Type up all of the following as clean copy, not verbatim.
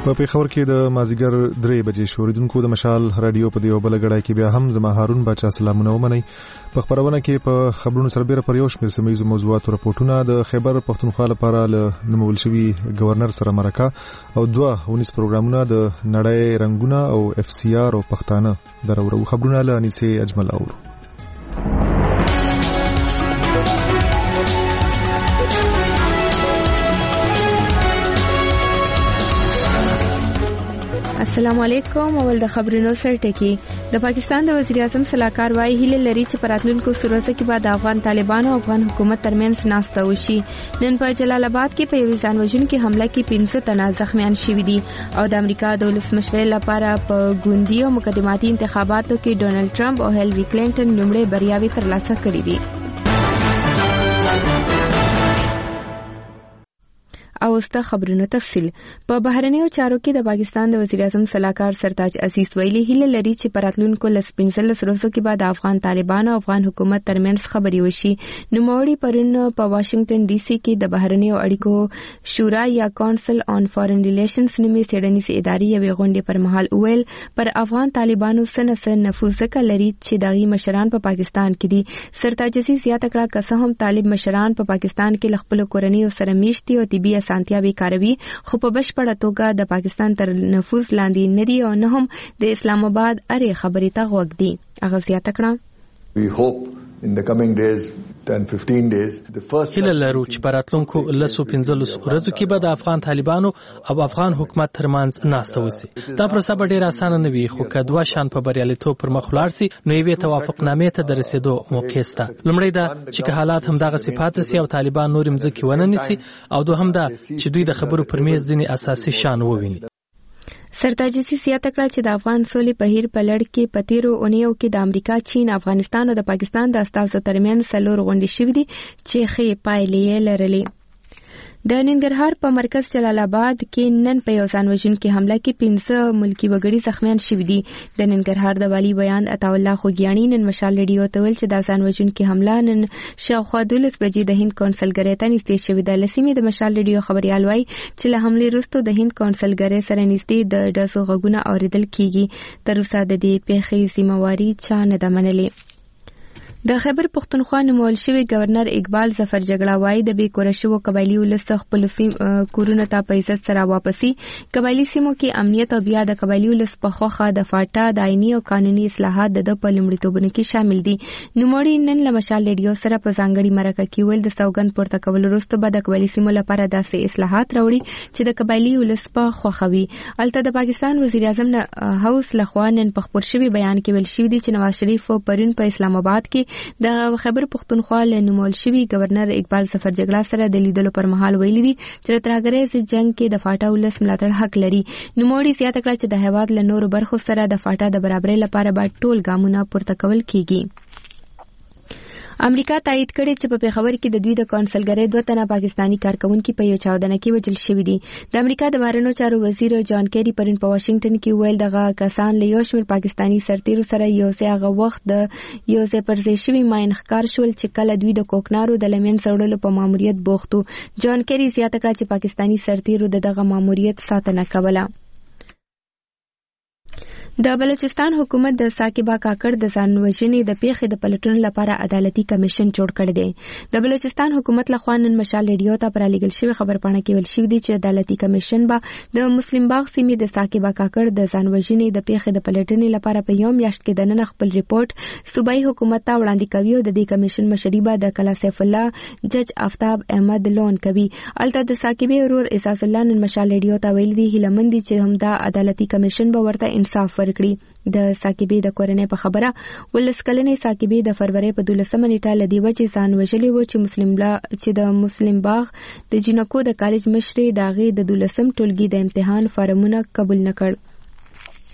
په پیښور کې د مازیګر 3 بجې شوریدونکو د مشال رادیو په دیو بل غړای کې بیا هم زما هارون بچا سلامونه ومني. په خبرونه کې په خبرونو سره بیره پر یو شمېر سیمایي موضوعاتو راپورټونه د خیبر پختونخوا لپاره له نومول شوی گورنر سره مرکه او 2 پروګرامونه د نړۍ رنگونه او اف سی آر او پښتانه درورو خبرونه له انیسه اجمل اورو. السلام علیکم. اول د خبرونو سرټکی. د پاکستان د وزیر اعظم صلاحکار وايي هیله لري چې پراتلونکو سروسه کې بعد افغان طالبانو او افغان حکومت ترمنځ ناسته وشي. نن په جلال آباد کې په یو ځان وژونکي حمله کې 500 تنه زخمیان شوي دي او د امریکا د ولسمشر لپاره په ګوندي او مقدماتي انتخاباتو کې ډونالد ټرمپ او هیلری کلینټن لومړی بریاوې ترلاسه کړې دي. او استه خبرونو تفصیل. په بهرنیو چارو کې د پاکستان د وزیر اعظم صلاحکار سرتاج عزیز ویلي هیله لري چې پراتلونکو لسپنځل سروسو کې بعد افغان طالبانو او افغان حکومت ترمنځ خبري وشي. نوموړي پرون په واشنگټن ډي سي کې د بهرنیو اړیکو شورا یا کونسل آن فارن ریلیشنز نومي څېړنیزې ادارې یوې غونډې پر مهال ویل پر افغان طالبانو سنه نفوذ لري چې دغه مشران په پاکستان کې دي. سرتاج عزیز زیاته کړه که هم طالب مشران په پاکستان کې خپل کورنیو سره میشتي او طبي سانتیاوي کاروي خو په بشپړه توګه د پاکستان تر نفوذ لاندې نه دي او نه هم د اسلام آباد اړې خبرې ته غوږ دي. هغه زیاته کړه We hope in the coming days 10-15 days the first هیله لرو چې پراتلونکو 15 ورځو کې به د افغان طالبانو او افغان حکومت ترمنځ ناسته وشي. دا پروسه به ډیره اسانه نه وي خو که دوه شان په بریالیتوب پر مخ ولاړ سي نو یوې توافقنامې ته د رسیدو موقع شته. لومړی دا چې حالات هم دغه صفات سي او طالبان نور مځکې ونه نیسي او دوهم دا چې دوی د خبرو پر میز ځینې اساسي شان وویني. سرتاج عزیز زیاته کړه چې د افغان سولې په هیر په لړ کې په تیرو اونیو کې د امریکا، چین، افغانستان او د پاکستان د استازو ترمنځ 4 غونډې شوې دي چې ښې پایلې لرلې. د ننګرهار په مرکز جلال آباد کې نن په یو ځان وژونکي حمله کې 15 ملکی وګړي زخمیان شوي دي. د ننګرهار د والی بیان عطا الله خوګیانی نن مشال ریډیو ته ویل چې د ځان وژونکي حمله نن شاوخوا 12 بجې د هند کونسلګرۍ ته نږدې شوې ده. لسیمې د مشال ریډیو خبريال وایي چې له حملې وروسته د هند کونسلګرۍ سره نږدې د ډزو غږونه اوریدل کیږي. تر اوسه د دې پیښې ذمہواری چا نه ده منلې. د خیبر پختونخوا نومول شوی گورنر اقبال ظفر جګړه وايي د بې کور شوو قبایلی ولس خپل کورونه ته په عزت سره واپسی. قبایلی سیمو کې امنیت او بیا د قبایلی ولس په خوخه د فاټا د آئینی او قانوني اصلاحات د په لومړیتوبونو کې شامل دي. نوموړي نن له مشال ریډیو سره په ځانګړي مرکه کې ویل د سوګند پورته کول وروسته به د قبایلی سیمو لپاره داسې اصلاحات راوړي چې د قبایلی ولس په خوخه وي. البته د پاکستان وزیر اعظم هاوس لخوا نن په خبر شوی بیان کې ویل شوی دی چې نواز شریف پرون په اسلام آباد کې د خیبر پختونخوا له نومول شوی گورنر اقبال ظفر جګړه سره د لیدلو پر مهال ویلي دي چې ترهګریز جنگ کې د فاټا ولس ملاتړ حق لري. نوموړي زیاته کړه چې د هیواد له نورو برخو سره د فاټا د برابرۍ لپاره به ټول ګامونه پورته کول کیږي. امریکا تایید کړي چې په پیښور کې د دوی د کونسلګرۍ 2 تنه پاکستانی کارکونکو په یو چاودنه کې وژل شوي دي. د امریکا د بهرنیو چارو وزیر جان کیری پرون په واشنگټن کې ویل دغه کسان له یو شمېر پاکستانی سرتیرو سره یو ځای هغه وخت د یو ځای پر ځای شوي ماین ښکار شول چې کله دوی د کوکنارو د لمن سوړلو په ماموریت بوختو. جان کیری زیاته کړه چې پاکستانی سرتیرو دغه ماموریت ساتنه کوله. د بلوچستان حکومت د ساکبا کاکړ د ځان وژنې د پیښې د پلټنو لپاره عدالتي کمیشن جوړ کړی دی. د بلوچستان حکومت لخوا نن مشال ریډیو ته پر لیږل شوی خبرپاڼه کې ویل شوی دی چې عدالتي کمیشن به د مسلم باغ سیمې د ساکبا کاکړ د ځان وژنې د پیښې د پلټنې لپاره په یوم میاشت کې د نن خپل ریپورت صوبایي حکومت ته وړاندې کوي او د دې کمیشن مشري به د کلا سیف الله جج آفتاب احمد لون کوي. البته د ساکبې ورور اعزاز الله نن مشال ریډیو ته ویل دی هیلمن دي چې همدا عدالتي کمیشن به ورته انصاف ورکړي. د ساکبې د کورنۍ په خبره ولسکلنې ساکبې د فروری په 12 نیټه لدی وجه ځان وژلې و چې د مسلم باغ د جنکو د کالج مشري داغه د 12 ټولګي د امتحان فارمونه قبول نکړ.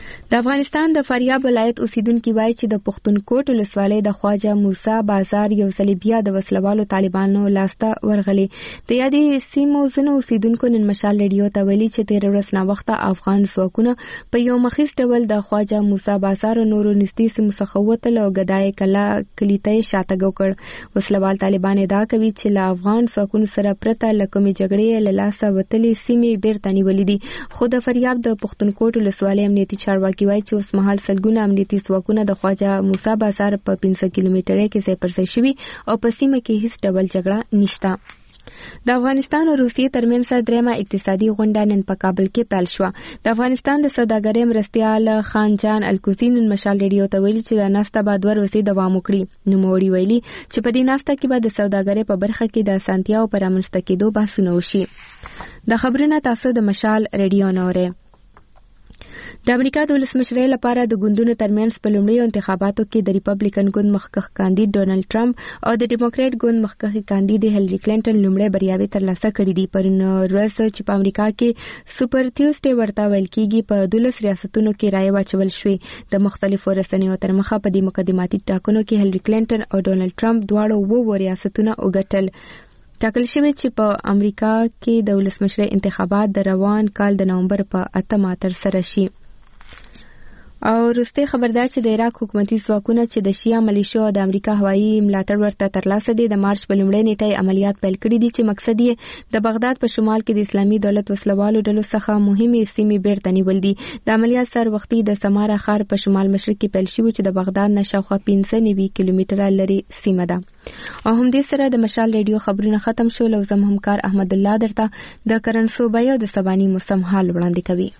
د افغانستان د فاریاب ولایت اوسیدونکو وایي چې د پښتونکوټ ولسوالۍ د خواجه موسی بازار یو ځل بیا د وسلوالو طالبانو لاسته ورغلي. د یادې سیمو ځینو اوسیدونکو نن مشال ریډیو ته ویلي چې تیر ورځ نا وخته افغان ځواکونه په یو مخیز ډول د خواجه موسی بازار نورو نږدې سیمو څخه وتل او ګدای کلیته شاته وکړ. وسلوال طالبان ادعا کوي چې له افغان ځواکونو سره پرته له کومې جګړې له لاسه وتلې سیمې بیرته نیولې دي. خو د فاریاب د پښتونکوټ ولسوالۍ امنیتي چارواکي وایي چې اوس مهال سلګونه امنیتي ځواکونه د خواجه موسی بازار په 15 کیلومتره کې ځای پر ځای شوي او په سیمه کې هیڅ ډول جګړه نشته. د افغانستان او روسیې ترمنځ دریمه اقتصادي غونډه نن په کابل کې پیل شوه. د افغانستان د سوداګرۍ مرستیال خان جان الکوزي نن مشال ریډیو ته ویلي چې د ناسته به 2 ورځې دوام وکړي. نوموړي ویلي چې په دې ناسته کې به د سوداګرۍ په برخه کې د اسانتیاو پر رامنځته کېدو بحثونه وشي. د خبرونه تاسو د مشال ریډیو نورې. د امریکا د ولسمشرۍ لپاره د ګوندونو ترمنځ په لومړیو انتخاباتو کې د ریپبلیکن ګوند مخکښ کاندید ډونالد ټرمپ او د ډیموکرات ګوند مخکښ کاندید هیلری کلینټن لومړی بریاوې ترلاسه کړې دي. پرون ورځ چې په امریکا کې سوپر ټیوزډے ورته ویل کېږي په 12 ریاستونو کې رایې واچول شوې. د مختلفو رسنیو تر مخه په دې مقدماتي ټاکنو کې هیلری کلینټن او ډونالد ټرمپ دواړو 2 ریاستونه وګټل. ټاکل شوی چې په امریکا کې د ولسمشرۍ انتخابات د روان کال د نومبر په 8 ترسره شي. او وروستي خبردار چې د عراق حکومتي ځواکونه چې د شیا ملیشو او د امریکا هوایي ملاتړ ورته ترلاسه دي د مارچ په لومړۍ نیټه عملیات پیل کړي دي چې مقصد یې د بغداد په شمال کې د اسلامي دولت وسلوالو ډلو څخه مهمې سیمې بیرته نیول دي. د عملیات سر وختي د سمارا ښار په شمال مشرق کې پیل شوی چې د بغداد نه شاوخوا 95 کیلومتره لري سیمه ده. او همدې سره د مشال ریډیو خبرونه ختم شول او زم همکار احمد الله درته د کرن صوبې او د سباني موسم حال وړاندې کوي.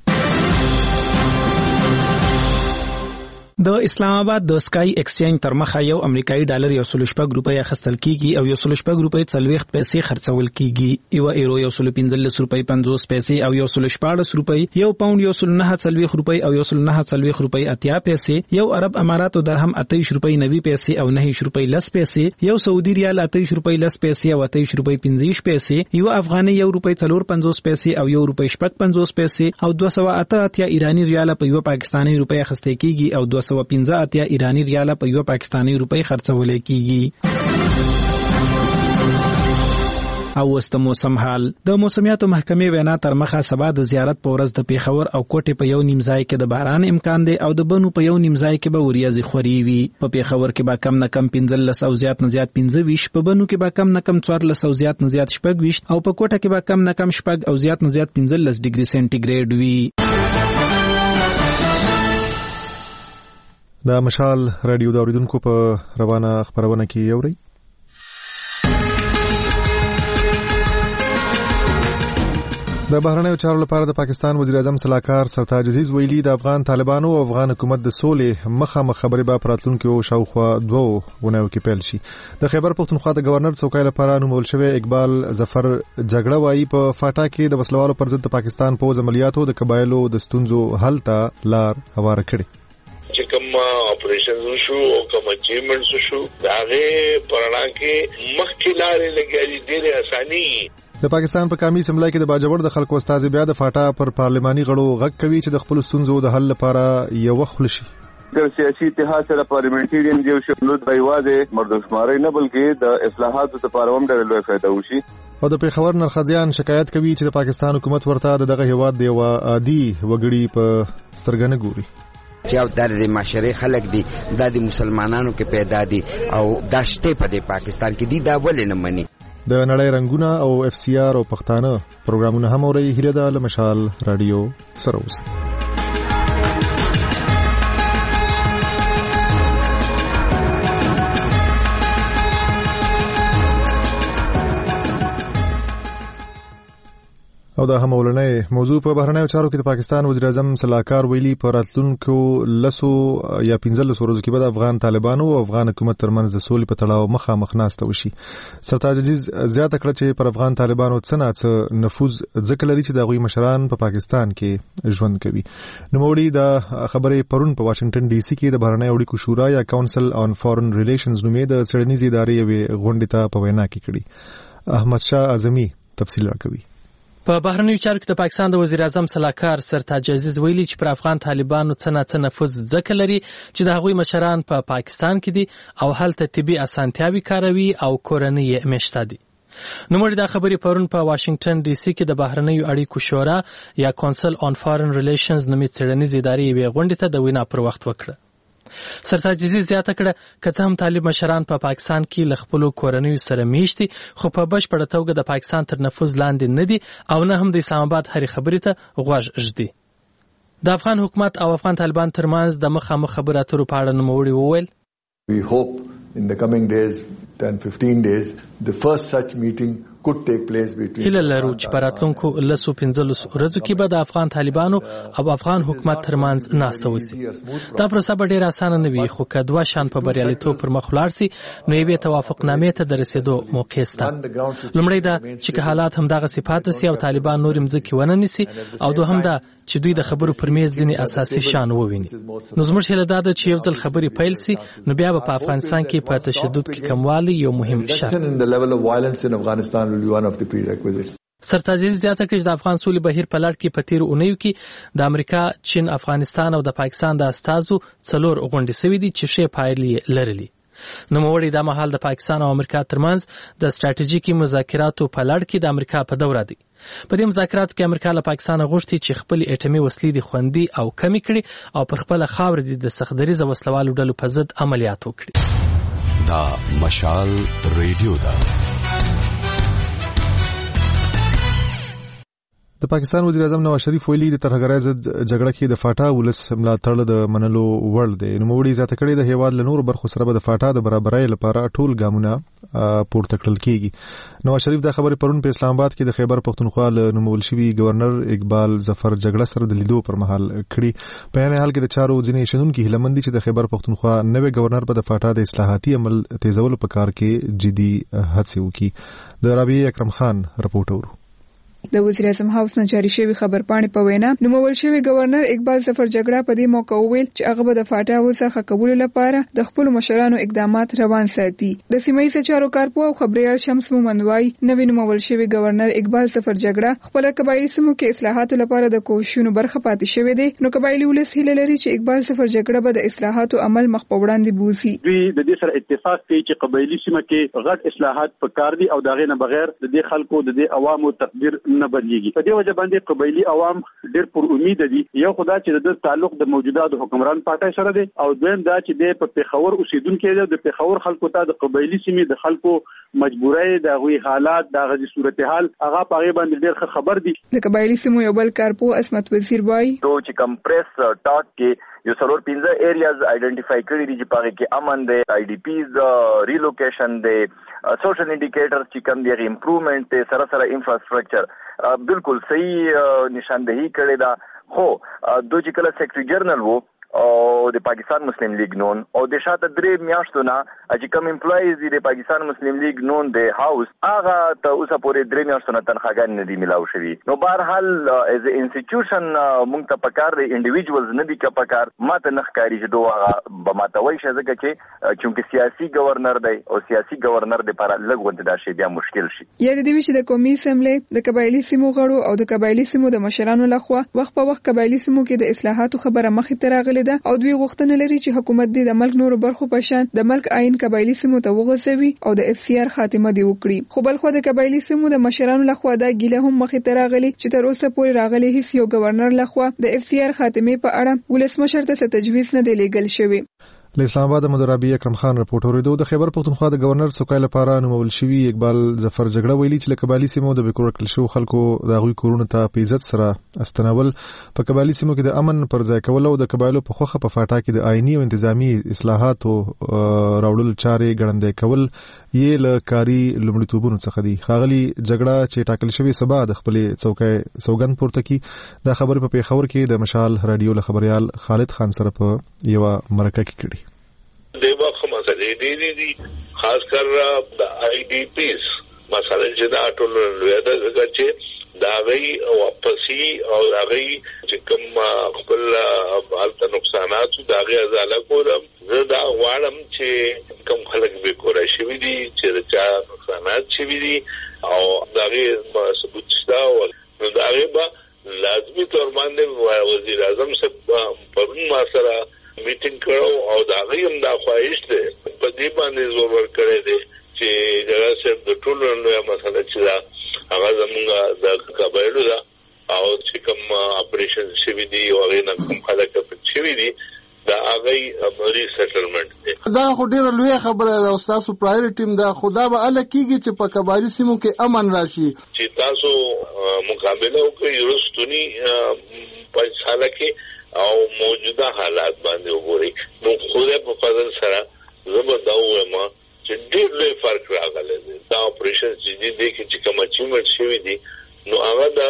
د اسلام آباد د سکای ایکسچینج تر مخه یو امریکایي ډالر 1.6 روپۍ اخیستل کیږي او 1.6 روپۍ 40 پیسې خرڅول کیږي. یو ایرو 1.15 روپۍ 50 پیسې او 1.14 روپۍ، یو پاوند 1.49 روپۍ او 1.49 روپۍ 80 پیسې، یو عرب اماراتو درهم 28 روپۍ 90 پیسې او 9 روپۍ 10 پیسې، یو سعودي ریال 28 روپۍ 10 پیسې او 28 روپۍ 50 پیسې، یو افغاني 1 روپۍ 450 پیسې او 1 روپۍ 50 پیسې او 288 ایرانی ریال په یو پاکستاني روپۍ اخیستل کیږي او 215 ایرانی ریال په یو پاکستاني روپۍ خرڅول کیږي. او وست موسم حال. د موسمیاتو محکمې وینا تر مخه سبا د زیارت په ورځ د پیښور او کوټې په یو نیم ځای کې د باران امکان دی او د بنو په یو نیم ځای کې به وریځې خوري وي. په پیښور کې به کم نه کم 15 او زیات نه زیات 25، په بنو کې به کم نه کم 14 او زیات نه زیات 26 او په کوټه کې به کم نه کم 10 او زیات نه زیات 15 ډیګري سنټیګریډ وي. د مشال رادیو د اوریدونکو په روانه خبرونه کې یوري. د بهرنیو چارو لپاره د پاکستان وزیر اعظم صلاحکار سرتاج عزیز ویلي د افغان طالبانو او افغان حکومت د سولې مخامخ خبرې به پراتلونکو شاوخوا 2 غونډو کې پیل شي. د خیبر پښتونخوا د گورنر څوکۍ لپاره نومول شوی اقبال ظفر جګړه وایي په فاټا کې د وسلوالو پر ضد د پاکستان پوځ عملیاتو د قبایلو د ستونزو حل ته لار هواره کړي. چې کوم اپریشنز شو او کوم اچیومنټس شو داغه پرانا کې مخکې لارې لګیالي ډېره اساني. د پاکستان په کامی سملای کې د باجوړ د خلکو استاد بیا د فاټا پر پارلماني غړو غږ کوي چې د خپل ستونزو د حل لپاره یو خپل شي. د سیاسي اتحاد سره پارلیمنټریان دیو شمولت بایوازه مردوشماري نه بلکې د اصلاحاتو لپاره هم ډېر لوی فائدہ وشي. او د پیښور نرخزیان شکایت کوي چې د پاکستان حکومت ورته دغه هیواد دی او عادي وګړي په سترګنه ګوري. چې او د معاشري خلک دي د مسلمانانو کې پیدا دي او داشته په پاکستان کې دي دا ولې نه مني. د نړۍ رنگونه او اف سی آر او پښتانه پروګرامونه هم اوري. هیله ده له مشال رادیو سره اوسئ. او دا هم ولنې موضوع په بهرنیو چارو کې د پاکستان وزیر اعظم صلاحکار ویلي په راتلونکو 10 یا 15 ورځو کې به د افغان طالبانو او افغان حکومت ترمنځ د سولې په تړاو مخامخ ناسته وشي. سرتاج عزیز زیاته کړه چې پر افغان طالبانو څه نفوذ ځکه لري چې د غوي مشران په پاکستان کې ژوند کوي. نوموړي د خبرې پرون په واشنگټن ډي سي کې د بهرنیو اړیکو شورا یا کونسل آن فورن ریلیشنز نومې د څېړنیزې ادارې یوې غونډې ته په وینا کې کړي. احمد شاه اعظمي تفصیل راکوي. په بهرنیو چارو کې د پاکستان د وزیر اعظم سلاکار سرتاج عزیز ویلي چې پر افغان طالبانو څه نفوذ ځکه لري چې د هغوی مشران په پاکستان کې دي او هلته طبي اسانتیاوي کاروي او کورنۍ یې مشته دي. نوموړي دا خبرې پرون په واشنگټن ډي سي کې د بهرنیو اړیکو شورا یا کونسل آن فارن ریلیشنز نومي څېړنیزې ادارې یوې غونډې ته د وینا پر وخت وکړه. سرتاج عزیز زیاته کړه که څه هم طالب مشران په پاکستان کې له خپلو کورنیو سره میشتي خو په بشپړه توګه د پاکستان تر نفوذ لاندې نه دي او نه هم د اسلام آباد هرې خبرې ته غوږ ږدي. د افغان حکومت او افغان طالبان ترمنځ د مخامخ خبرو اترو په اړه نوموړي وویل We hope in the coming days 10-15 days the first such meeting could take place between هیله لرو چې په راتلونکو 15 ورځو کې به د افغان طالبانو او افغان حکومت ترمنځ ناسته وشي. دا پروسه به ډېره اسانه نه وي خو که دوه شان په بریالیتوب پر مخ ولاړ سي نو یوې توافقنامې ته د رسېدو موقع شته. لومړی دا چې که حالات همدغسې پاتې سي او طالبان نورې مځکې ونه نیسي او دوهم دا چې دوی د خبرو پر میز ځینې اساسي شیان وویني. نو زموږ هیله دا ده چې یو ځل خبرې پیل سي نو بیا به په افغانستان کې په تشدد کې کموالی یو مهم شرط سرتاج عزیز زیاته کړه چې د افغان سولې بهیر په لړ کې په تیرو اونیو کې د امریکا، چین، افغانستان او د پاکستان د استازو 4 غونډې سوي دي چې ښې پایلې لرلي. نوموړي دا مهال د پاکستان او امریکا ترمنځ د ستراتیژیکي مذاکراتو په لړ کې د امریکا په دوره دي. په دې مذاکراتو کې امریکا له پاکستان غوښتي چې خپل اټومي وسلې د خوندي او کمی کړي او پر خپل خاور د سختدریزه وسلوالو ډلو په ضد عملیات وکړي. دا مشال ریډیو دا د پاکستان وزیر اعظم نواز شریف ویلي د ترهګرۍ ضد جګړه کې د فاټا ولس ملاتړ د منلو وړ دی. نوموړي زیاته کړې د هیواد له نورو برخو سره به د فاټا د برابرۍ لپاره ټول ګامونه پورته کړل کیږي. نواز شریف دا خبرې پرون په اسلام آباد کې د خیبر پختونخوا له نومول شوي گورنر اقبال ظفر جګړه سره د لیدو پر مهال کړي. په یعنی حال کې د چارو ځینې شنونکي هیله مند دي چې د خیبر پختونخوا نوې گورنر به د فاټا د اصلاحاتي عمل تیزولو په کار کې جدي هڅې وکړي. د رابعه اکرم خان رپورټ اورو. د وزیر اعظم هاوس نه جاری شوی خبرپاڼې په وینا نومول شوی گورنر اقبال ظفر جګړه په دې موقع وویل چې هغه به د فاټا وسخه کولو لپاره د خپل مشرانو اقدامات روان ساتي. د سیمایي چارو کارپو او خبريال شمس مومندوای نوې نومول شوی گورنر اقبال ظفر جګړه خپل قبایلی سیمو کې اصلاحاتو لپاره د کوښښونو برخه پاتې شوی دی. نو قبایلی ولس هیله لري چې اقبال ظفر جګړه به د اصلاحاتو عمل مخ په وړاندې بوزي. دوی د دې سره اتفاق کوي چې قبایلی سیمه کې غټ اصلاحات پکار دي او داغه نه بغیر د دې خلکو د دې عوامو تقدیر نه بدلیږي. وجه باندې قبایلی عوام ډېر پر امید دي. یو خدا چې د تعلق د موجوده د حکمران پارټای سره دی او دویم دا چې د په پیښور اوسیدونکو د پیښور خلکو ته د قبایلی سیمې د خلکو مجبورۍ د غوي حالات د غزي صورتحال هغه په باندې ډېر خبر دي. د قبایلی سیمو یو بل کارپو اسمت وزیر وای تو چې کمپریس ټاک کې یو څلور 15 ایریاز آئیډنټیفای کړی دي چې پاره کې امن دی، آی ډی پیز ریلوکیشن دی، سوشل انډیکیټرز چې کوم دی امپروومنت دی، سره سره انفراستراکچر بالکل صحیح نشاندهی کړی دا. خو دوی چې کله سیکرټری جنرال وو او د پاکستان مسلم لیگ نون او د شاته 3 میاشتو نه چې کوم امپلایز دي د پاکستان مسلم لیگ نون د هاوس هغه ته اوسه پورې 3 میاشتو نه تنخواګان نه دي ملاو شوی. نو بهرحال از انسټیټیوشن مونږ ته پکار دی، انډیویډوالز نه دي که پکار ماته نخکاری چې دوه به ماته وایي ځکه چې چونکه سیاسي گورنر دی او سیاسي گورنر د لپاره لږ غونډه دا شی بیا مشکل شي. یا د دې چې د قومي اسمبلی د قبایلی سیمو غړو او د قبایلی سیمو د مشرانو لخوا وخت په وخت قبایلی سیمو کې د اصلاحاتو خبره مخې ته راغلې ده او دوی غوښتنه لري چې حکومت دې د ملک نورو برخو په شان د ملک آئین قبایلی سیمو ته وغځوي او د اف سی آر خاتمه دی وکړي. خو بل خو د قبایلی سیمو د مشرانو لخوا دا ګیله هم مخې ته راغلي چې تر اوسه پورې راغلي هیڅ یو گورنر لخوا د اف سی آر خاتمه په اړه ولسمشر ته تجویز نه دی لیږل شوی. له اسلام آباد مدرابي اکرم خان رپورټ اوریدو. د خیبر پختونخوا د گورنر سوکای لپاره نومول شوی اقبال ظفر جګړه ویلي چې قبایلی سیمو د بیکور کل شو خلکو د غوي کورونه ته په عزت سره استنول په قبایلی سیمو کې د امن پر ځای کول او د قبایلو په خوخه په فاټا کې د آئینی او انتظامی اصلاحات او راوړل چارې ګړندې کول یې له کاری لومړیتوبونو څخه دي. خاغلی جګړه چې ټاکل شوی سبا د خپل څوکۍ سوګند پورته کی دا خبر په پیښور کې د مشال رادیو له خبريال خالد خان سره په یو مرکه کې کړي. دیوا خو مسلې دي خاص کر د آی ډی پیز مثلا چې دا ټول لوی ده چې دا غي واپسی او دا غي چې کوم خپل حالت نقصانات دا غي ازاله کولم زه دا غواړم چې کوم خلک به کولای شي چې دا نقصانات شي او دا غي ثبوت شته او نو دا غیبا لازمی تور باندې وزیر اعظم صاحب پرون ما سره میټینګ کړو او دا غیم دا خواهش ده په دې باندې زور ورکړی دی چې دا صرف د ټولو نو مسله چې دا هغه زمونږ د قبایلو دا او چې کوم اپریشن شوی دی او هغه نه کوم خلک په شوی دی دا هغه امري سیټلمنٹ دی. دا خو ډیره لوی خبره ده او تاسو پرایورټی دا خدا به ال کېږي چې په قبایلی سیمو کې امن راشي چې تاسو مقابله وکړئ رستونی 5 سال کې او موجوده حالات باندې وګورئ نو خوده په فضل سره زموږ دا وایم چې ډیر لوی فرق راغلی دی. دا اپریشن چې دي چې کوم اچیومنت شوی دی نو هغه دا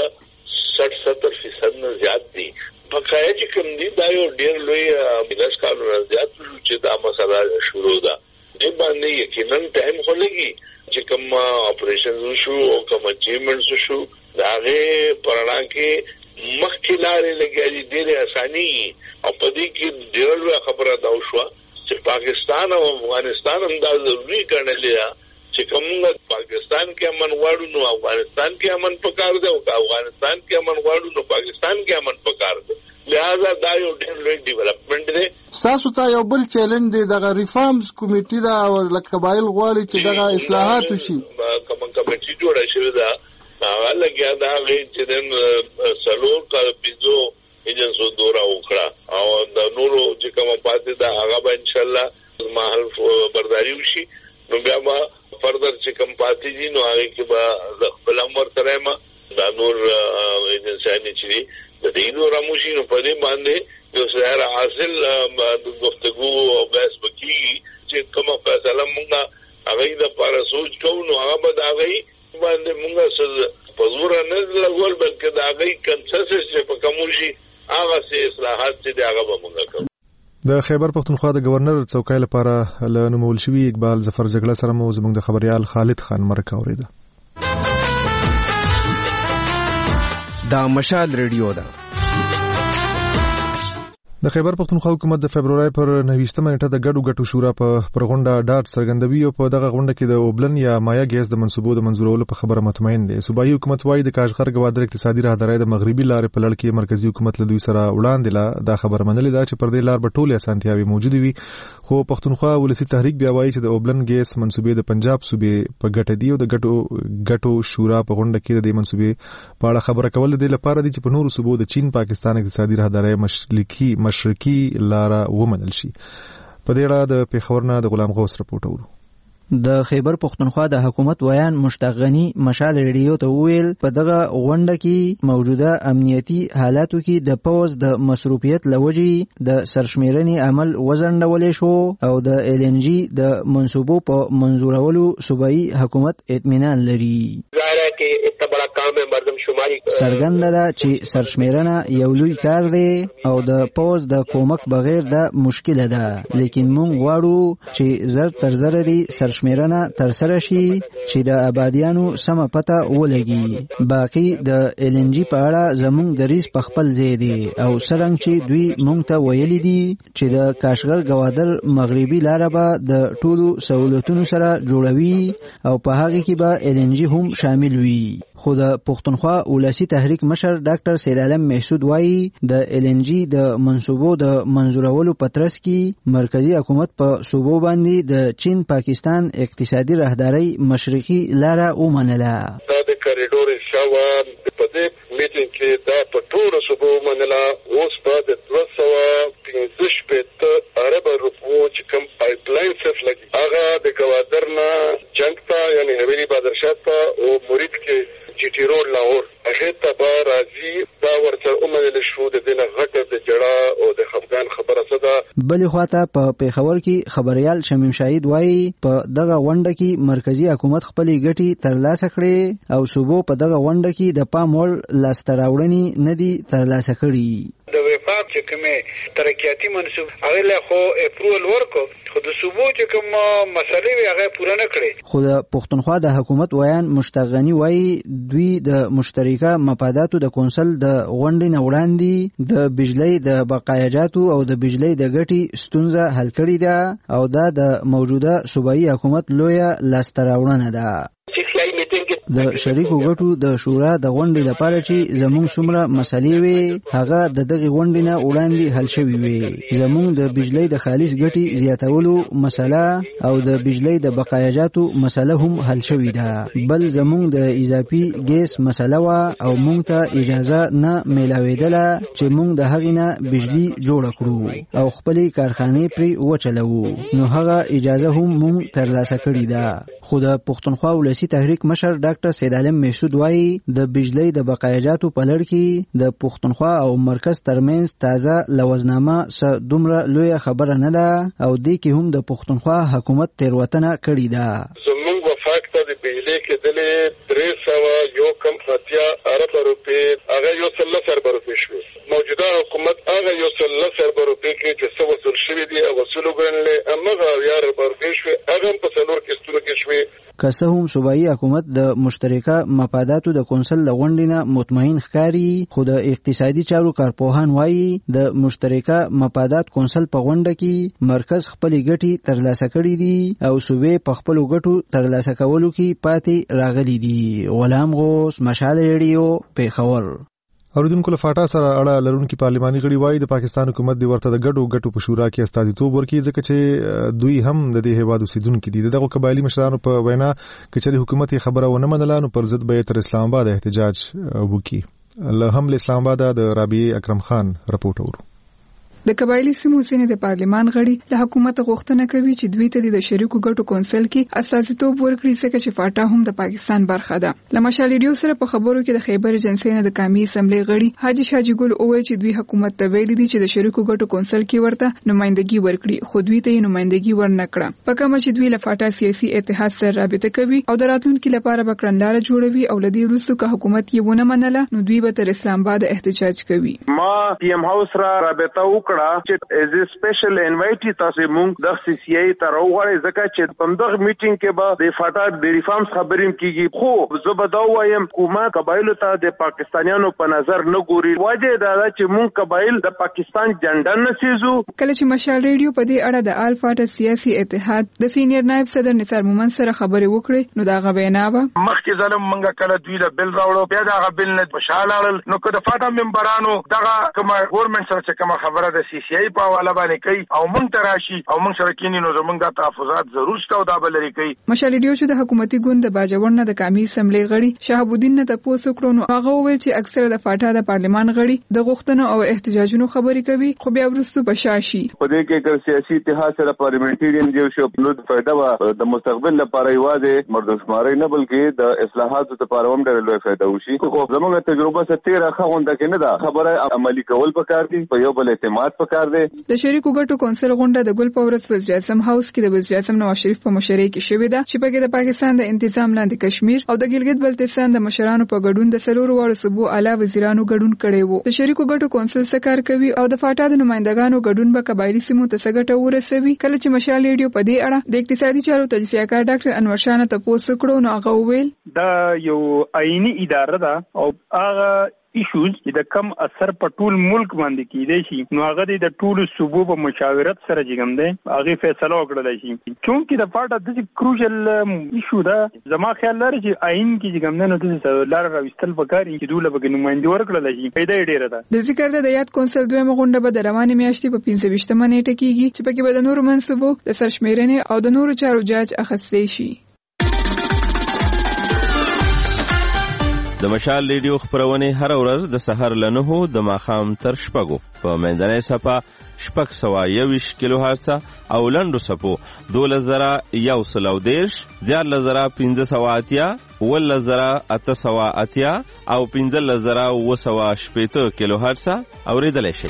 60-70% نه زیات دي. بقایا چې کوم دي دا یو ډیر لوی بلس کارونه زیات چې دا مسله شروع ده. دې باندې یقینا ټایم خو لګي چې کوم اپریشن شو او کوم اچیومنټس شو دا غي پرانا کې مخکې لارې لګي ډېر اساني او په دې کې ډېر لوی خبره دا شو چې پاکستان او افغانستان هم دا ضروري ګڼل چې کومه پاکستان کې امن غواړو نو افغانستان کې امن پکار دی او افغانستان کې امن غواړو نو پاکستان کې امن پکار دی. لہذا دا یو ډېر لوی ډیولپمنٹ دی. تاسو ته یو بل چیلنج دی دغه ریفارمز کمیټې دا او قبایل غواړي چې دغه اصلاحات وشي. کوم کمیټې جوړه شوې ده هغه لګیا دا غي چې د سلور کال پیزو ایجنسو دورا وکړه او د نورو چې کوم پاتې ده هغه به ان شاء الله محل برداری وشي نو بیا ما فردر چې کوم پاتې دي نو هغه کې به خپل امر سره ما دا نور ایجنسیانی چې د دې نور رموشي نو په دې باندې یو سره حاصل د گفتگو او بحث وکړي چې کومه فیصله مونږه هغه د لپاره سوچ کوو نو هغه به دا غي باندې مونږه په زور نه لګول بلکې دا غي کنسنسس چې په کوم شي هغه سي اصلاحات چې هغه به مونږه کوو. د خیبر پختونخوا د گورنر څوکۍ لپاره له نومول شوی اقبال ظفر جګړه سره مو زموږ د خبريال خالد خان مرکه اوریده. دا مشال ریډیو ده. د خیبر پختونخوا حکومت د فبرवरी پر 29 نیټه د ګډو شورا په پرغونډه ډاټ سرګندوي او په دغه غونډه کې د اوبلن یا مایا ګیس د منسوبو د منزورولو په خبره مطمئن دي. صوبایي حکومت وايي د کاشغر ګوادر اقتصادي راهداري د مغربي لارې په لړ کې مرکزی حکومت له دوی سره وړاندې لا دا خبره منلې ده چې پر دې لار به ټولې اسانتیاوي موجود وي خو پختونخوا ولسی تحریک بیا وايي چې د اوبلن ګیس منسوبې د پنجاب صوبې په ګټه دی او د ګټو شورا په غونډه کې د منسوبې په اړه خبره کول د لپاره دي چې په نورو صوبو د چین پاکستان اقتصادي راهداري مشرقي لارا ومنل شي. په دې اړه د پیښور نه د غلام غوث رپورټ اورو. د خیبر پختونخوا د حکومت ویان مشتاق غنی مشال ریډیو ته ویل په دغه غونډه کې موجوده امنیتي حالاتو کې د پوز د مصروفیت لوجې د سرشمیرنې عمل وزندول شو او د ال ان جی د منسوبو په منزورولو صوبایي حکومت اطمینان لري. ظاهره کې اتباع کام مردم شماري څرګنده ده چې سرشمیرنه یو لوی کار دی او د پوز د کومک بغیر د مشکله ده لیکن مونږ غواړو چې زر تر زر دی شمیرنه تر سره شي چې د آبادیانو سم پته ولګي. باقی د ال ان جی په اړه زموږ دریس په خپل ځای دی او څنګه چې دوی مونږ ته ویلي دي چې د کاشغر ګوادر مغربي لار به د ټولو سہولتونو سره جوړوي او په هغه کې به ال ان جی هم شامل وي. خو د پښتونخوا ولسی تحریک مشر ډاکټر سید عالم محسود وایي د ال ان جی د منسوبو د منزورولو پترس کې مرکزی حکومت په صوبو باندې د چین پاکستان اقتصادي راهداري مشرقي لار ومنله. دا د کریډور شاوه په دې میټینګ کې دا په ټول صوبو منله اوس په 215 ارب روپو چې کوم پایپ لاین صرف لګي هغه د ګوادر نه جنگ ته یعنی حویلی بادرشاه ته او مرید کې جی ټی روډ لاهور هغه ته به راځي دا ورته ومنل شو د دې نه غټه د جړه او د خفګان خبره صدا. بلې خواته په پیښور کې خبريال شمیم شاهید وایي په دغه غونډه کې مرکزی حکومت خپلې ګټې ترلاسه کړې او صوبو په دغه غونډه کې د پام وړ لاسته راوړنې نه دي ترلاسه کړې. د وفاق چې کومه ترقیاتی منسوب هغه له خو اپروول ورکو خو د صوبو چې کوم مسلې هغه پوره نه کړې. خو د پښتونخوا د حکومت ویان مشتاق غنی وایي دوی د مشترکه مفاداتو د کونسل د غونډې نه وړاندې د بجلی د بقایاجاتو او د بجلی د ګټې ستونزه حل کړې ده او دا د موجوده صوبایي حکومت لویه لاسته راوړنه ده. چې سیاسي میټینګ د شریکو ګټو د شورا د غونډې لپاره چې زموږ څومره مسلې وي هغه د دغه غونډې نه وړاندې حل شوي وي. زموږ د بجلی د خالص ګټې زیاتولو مسله او د بجلی د بقایاجاتو مسله هم حل شوي ده. بل زموږ د اضافي ګیس مسله وا او موږ ته اجازه نه میلاویدله چې موږ د هغې نه بجلی جوړه کړو او خپلې کارخانې پرې وچلوو، نو هغه اجازه هم موږ ترلاسه کړې ده. خو د پښتونخوا ولسي تحریک مشر ډاکټر سید عالم محسود وایي د بجلی د بقایاجاتو په لړ کې د پښتونخوا او مرکز ترمنځ تازه لوزنامه څه دومره لویه خبره نه ده او دې کې هم د پښتونخوا حکومت تېروتنه کړې ده. زموږ وفاق ته د بجلی کېدلې 300 ارب روپۍ هغه 110 ارب روپۍ شوې. موجوده حکومت هغه 110 ارب روپۍ کې چې څه وصول شوي دي او وصول وګڼلې همغه 10 ارب روپۍ شوې، هغه هم په 4 قسطونو کې شوې. که څه هم صوبایي حکومت د مشترکه مفاداتو د کونسل د غونډې نه مطمئن ښکاري، خو د اقتصادي چارو کارپوهان وایي د مشترکه مفادات کونسل په غونډه کې مرکز خپلې ګټې ترلاسه کړي دي او صوبې په خپلو ګټو ترلاسه کولو کې پاتې راغلي دي. غلام غوث، مشال ریډیو، پیښور. اوریدونکو له فاټا سره اړه لرونکي پارلماني غړي وایي د پاکستان حکومت د ورته د ګټو په شورا کې استازیتوب ورکړي ځکه چې دوی هم د دې هیواد اوسیدونکي دي. دغه قبایلی مشرانو په وینا کچري حکومت خبره ونه منله نو پر ضد به تر اسلام آباد احتجاج وکړي. له هم اسلام آباد د رابعه اکرم خان رپورټ اورو. د قبایلی سیمو ځینې د پارلمان غړي له حکومت غوښتنه کوي چې دوی ته د شریکو ګټو کونسل کې استازیتوب ورکړي ځکه چې فاټا هم د پاکستان برخه ده. له مشال ریډیو سره په خبرو کې د خیبر ایجنسی نه د قومي اسمبلی غړي حاجی شاجي ګل اووي چې دوی حکومت ته ویلي دي چې د شریکو ګټو کونسل کې ورته نمائندګي ورکړي، خو دوی ته نمائندګي ورنکړه. په کومه چې دوی له فاټا سیاسي اتحاد سره رابطه کوي او د راتلونکو لپاره به کړنلاره جوړوي او لدی روسو که حکومت یې ونه منله نو دوی به تر اسلام آباد احتجاج کوي. ما پی ام هاوس را رابطه وکړه چې سپیشل انوایټي تاسو مونږ د سی سی ای تر وغوړې ځکه چې په دغه میټینګ کې به د فاټا د ریفارمز خبرې کیږي. خو زه به دا وایم حکومت قبایلو ته د پاکستانیانو په نظر نه ګوري. وجه دا ده چې مونږ قبایل د پاکستان جنډا نه سيزو. کله چې مشال ریډیو په دې اړه د آل فاټا سیاسي اتحاد د سینیئر نائب صدر نثار مومن سره خبرې وکړې نو دا غوینا و مخکې ظلم مونږه کله دوی د بل راوړو بیا دا بل نه خوشاله اړل نو که د فاټا ممبرانو دغه کومه ګورنمنت سره کومه خبره د سی سی ای په حواله باندې کوي او مونږ تراشي او مونږ سره کینی نو زمونږ د تحفظات ضرور شته او دا بلري کوي. مشال ریډیو چې د حکومتي ګوند د باجوړ نه د قومي اسمبلی غړي شهاب الدین نه تاسو کړو نو هغه ویل چې اکثره د فاټا د پارلمان غړي د غوښتنو او احتجاجونو خبرې کوي خو بیا ورسره بشاشي. په دې کې که سیاسي اتحاد سره پارلیمنټریان جو شو نو فائدہ د مستقبل لپاره یوازې مردشماري نه بلکې د اصلاحاتو لپاره هم ډېر لوی فائدہ وشي. خو زموږ تجربه څه تیر راخونده کې نه دا خبره عملی کول پکار دي، په یو بل اعتماد پکار دي. د شریکو ګټو کونسل غونډه د ګل پورس وزیر اعظم هاوس کې د وزیر اعظم نواز شریف په مشرۍ کې شوې ده چې په کې د پاکستان د انتظام لاندې کشمیر او د ګلګت بلتستان د مشرانو په ګډون د سلور وړو صوبو اعلی وزیرانو ګډون کړي وو. د شریکو ګټو کونسل څه کار کوي او د فاټا د نمائندګانو ګډون به قبایلی سیمو ته څه ګټه ورسوي. کله چې مشال ریډیو په دې اړه د اقتصادي چارو تجزیه کار ډاکټر انور شاه نه تاسو کړو نو هغه وویل دا یو آئینی اداره ده او هغه ایشوز چې د کم اثر په ټول ملک باندې کیدای شي نو هغه د ټول صوبو په مشاورت سره جګم دی هغه فیصله وکړل شي. چونکې د فاټا د کروشل ایشو ده زما خیال لري چې آئین کې جګم نه د لار راوستل وکړي چې دوله به نمائندګي ورکړل شي. پیدا ډیره ده. د ذکر د یاد کونسل دویمه غونډه به د روانې میاشتې په 25 نیټه کېږي چې پکې به د نورو منصبو د سرشمیرنې او د نورو چارو جاج اخیستل شي. د مشال ریډیو خبرونه هر ورځ د سحر له 9 د ماخام تر 6 په منځنۍ صفه 621 کیلو هرتز او لنډو صفو 2110 14580 ولزرا 880 او 15080 کیلو هرتز اوریدل شي.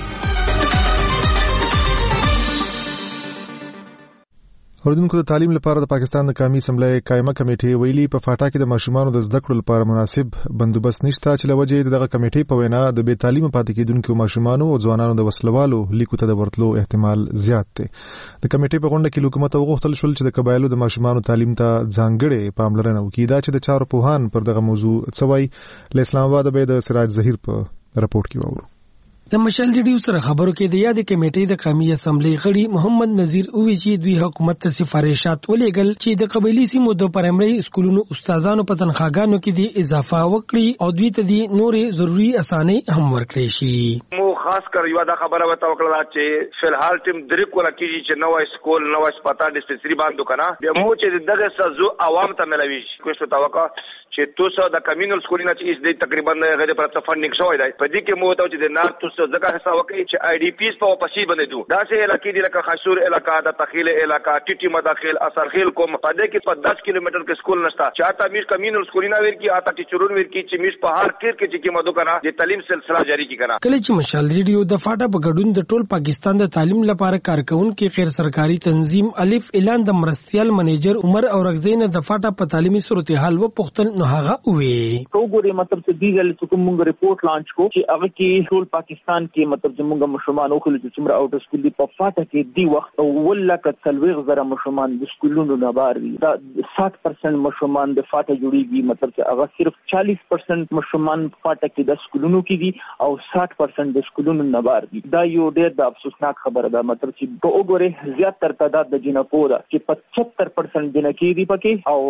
اوریدونکو د تعلیم لپاره د پاکستان د قومي اسمبلی قائمه کمیټې ویلي په فاټا کې د ماشومانو د زده کړو لپاره مناسب بندوبست نشته چې لوجه دغه کمیټې په وینا د بې تعلیم پاتې کېدونکو ماشومانو او ځوانانو د وسلوالو لیکو ته د ورتلو احتمال زیات دی. د کمیټې په غونډه کې حکومت وغوښتل شول چې د قبایلو د ماشومانو تعلیم ته ځانګړې پاملرنه وکړي. دا چې د چارو پوهان پر دغه موضوع څه وایي له اسلام آباد به د سراج ظهیر په رپورټ کې وورو. د مشال ریډیو سره خبرو کې د یاد کمیټې د قومي اسمبلی غړي محمد نذیر اووی چې دوی حکومت ته سفارشات ولېږل چې د قبایلی سیمو د پرایمري سکولونو استادانو په تنخواګانو کې د اضافه وکړي او دوی ته د نورې ضروري اسانۍ هم ورکړي شي. مو خاص کر یو دا خبره وته وکړه چې فلحال ټیم درې کوله کېږي چې نوې سکول نوې سپاتا ډیسپنسری باندې کنه بیا مو چې دغه سزو عوام ته ملوي کوم څه توقع چې توسه د کمیونل سکولینه چې دې تقریبا غیر پر فندینګ شوی دی په دې کې مو ته چې د نار توسه ځکه حساب کوي چې آی ډی پیز په پسې باندې دو دا سه علاقې دی لکه خشور علاقہ د تخیل علاقہ ټیټی مداخل اثرخیل کوم په دې کې په 10 کیلومتر کې سکول نشته چاته میش کمیونل سکولینه ور کې آتا ټیچرون ور کې چې میش په هر کیر کې چې مدو کنه د تعلیم سلسله جاری کی کنه. کله چې مشال ریډیو د فاټا په ګډون د ټول پاکستان د تعلیم لپاره کارکونکو غیر سرکاري تنظیم الف اعلان د مرستيال منیجر عمر اورغزین د فاټا په تعلیمي صورتحال و پختل نو هغه وی وګوري مطلب چې دیګل چې موږ ریپورت لانچ کو چې هغه کې ټول پاکستان کې مطلب چې موږ مشرمان او خلک چې څومره اوټ سکول دی په فاټا کې دی وخت ولا کتلويغ زره مشرمان د سکولونو نه بار دي دا 60% مشرمان د فاټا جوړیږي مطلب چې هغه صرف 40% مشرمان فاټا کې د سکولونو کې دي او 60% د سکولونو نه بار دي. دا یو ډېر د افسوسناک خبره ده مطلب چې په وګوره زیاتره تعداد د جنکو ده چې 75% جنکی دي پکې او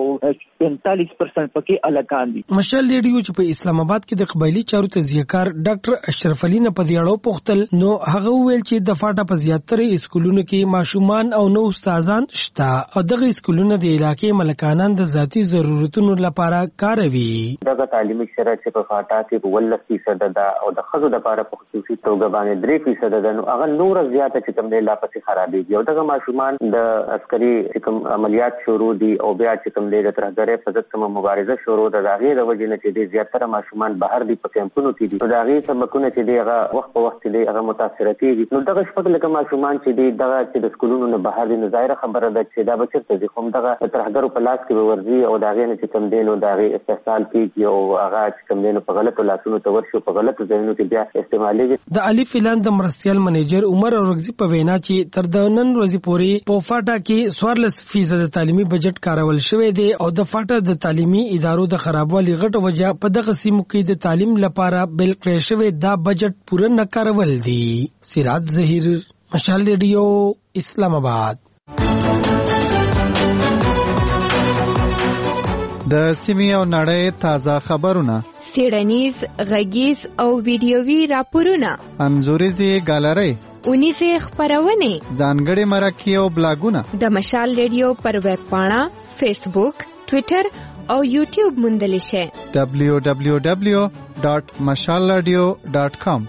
45% پکې الکان دي. مشال ریډیو چې په اسلام آباد کې د قبایلی چارو تزیهکار ډاکټر اشرف علي نه په دیاړو پختل نو هغه ویل چې د فاټا په زیاتره اسکولونو کې ماشومان او نو استادان شته او دغه اسکولونه د علاقې ملکانان د ذاتی ضرورتونو لپاره کاروي. دغه تعلیمي شرایط چې په فاټا کې 12% ده او د خزو لپاره په خصوصي توګه باندې 3% ده نو هغه نور زیاته چې کوم لا پسې خرابېږي او دغه ماشومان د عسکري کوم عملیات شروع دي او بیا چې کوم د ترهګرۍ په ضد کوم مبارزه شروع ده دا غیر وجه نه چې د زیاتره ماشومان بهر دي په کمپونو کې دي نو دا غیر سبقونه چې دی هغه وخت په وخت دی هغه متاثر کیږي نو دغه شپږ لکه ماشومان چې دی دغه چې د سکولونو نه بهر دي نو ظاهره خبره ده چې دا به چېرته دي خو دغه ترهګرو په لاس کې ورځي او دا غیر چې کوم دی نو دا غیر استحصال کیږي او هغه چې کوم دی نو په غلطو لاسونو ته ورشي په غلطو ځایونو کې بیا استعمالېږي. د الف اعلان د مرستيال منیجر عمر اورغزی په وینا چې تر د نن ورځې پورې په فاټا کې 14% تعلیمي بجټ کارول شوی دی او د فاټا د تعلیمي ادارو د خرابوالي غټ وجه په دغه سیمو کې د تعلیم لپاره بل کړی شوی دا بجټ پوره نه کارول دی. سراج ظهیر مشال ریډیو اسلام آباد. د سیمې او نړۍ تازه خبرونه سیړنیز غږیز او ویډیووي راپورونه انځوریزي ګالري اونیزه خبرونه ځانګړي مرکې او بلاګونه د مشال ریډیو پر ویب پاڼه فیسبوک ټوئیټر او یوټیوب موندل شي www.mashalradio.com.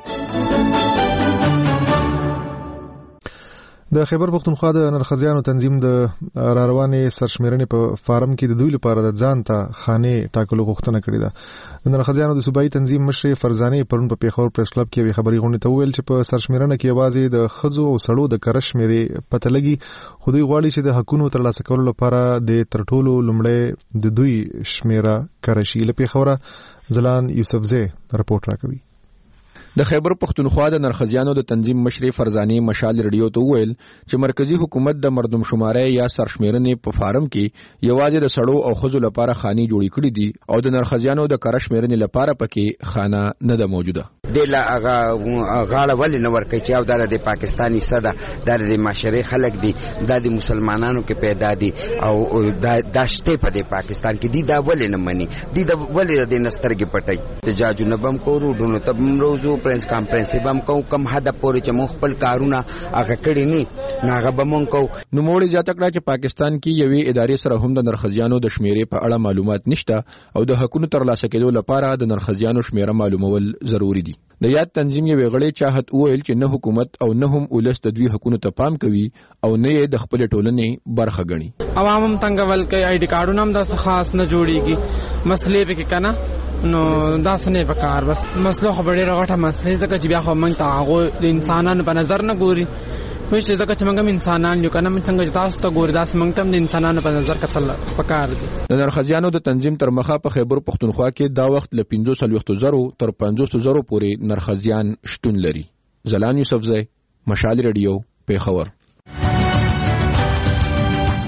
د خیبر پختونخوا د نرخزیانو تنظیم د راروانې سرشمیرنې په فارم کې د دوی لپاره د ځان ته خانه ټاکلو غوښتنه کړې ده. د نرخزیانو د صوبایي تنظیم مشر فرزانه پرون په پیښور پریس کلب کې خبري غونډه ته ویل چې په سرشمیرنه کې یوازې د خزو او سړو د کرش مېرې پته لګي خو دوی غواړي چې د حقونو ترلاسه کولو لپاره د ترټولو لومړی د دوی شمیره کرشي. له پیښوره زلان یوسفزی رپورټ راکوي. د خیبر پختونخوا د نرخزیانو د تنظیم مشر فرزانه مشال ریډیو ته ویل چې مرکزی حکومت د مردم شمارې یا سرشمیرنې په فارم کې یوازې د سړو او خزو لپاره خاني جوړې کړې دي او د نرخزیانو د کرشمیرنې لپاره پکې خانه نه ده موجوده. د لا غاړه ولې نه ورکړي چې او د پاکستاني صدا د معاشري خلک دي د مسلمانانو کې پیدا دي او د شته په پاکستان کې دي دا ولې نه مني دي د ولې د نسترګې پټي تجاجو نبم کورو دونو تب روزو پرنس کانفرنس بم کم هدا پورې چې مخ خپل کارونه هغه کړی نه ناغه بمون کو نو موړي ځات کړه چې پاکستان کې یوې ادارې سره هم د نرخزیانو د شمیرې په اړه معلومات نشته او د حقونو ترلاسه کېدو لپاره د نرخزیانو شمیره معلومول ضروری دي. د یاد تنظیم یو غړي چاهت وویل چې نه حکومت او نه هم ولس د دوی حقونو ته پام کوي او نه د خپل ټولنې برخه غني. عوام هم تنګول کوي آی ډی کارډونه هم د خاص نه جوړيږي مسلې به کې کنه نو دا سنې پکار بس مسله خو ډېر غټه مسله ځکه چې بیا خو موږ ته هغه د انسانانو په نظر نه ګوري پوه شئ ځکه چې موږ انسانان یو کنه موږ څنګه تاسو ته ګوري دا موږ ته د انسانانو په نظر کتل پکار دي. د نرخزیانو د تنظیم تر مخه په خیبر پختونخوا کې دا وخت له 15,000 تر 50,000 پورې نرخزیان شتون لري. زلان یوسفزی مشال ریډیو پیښور.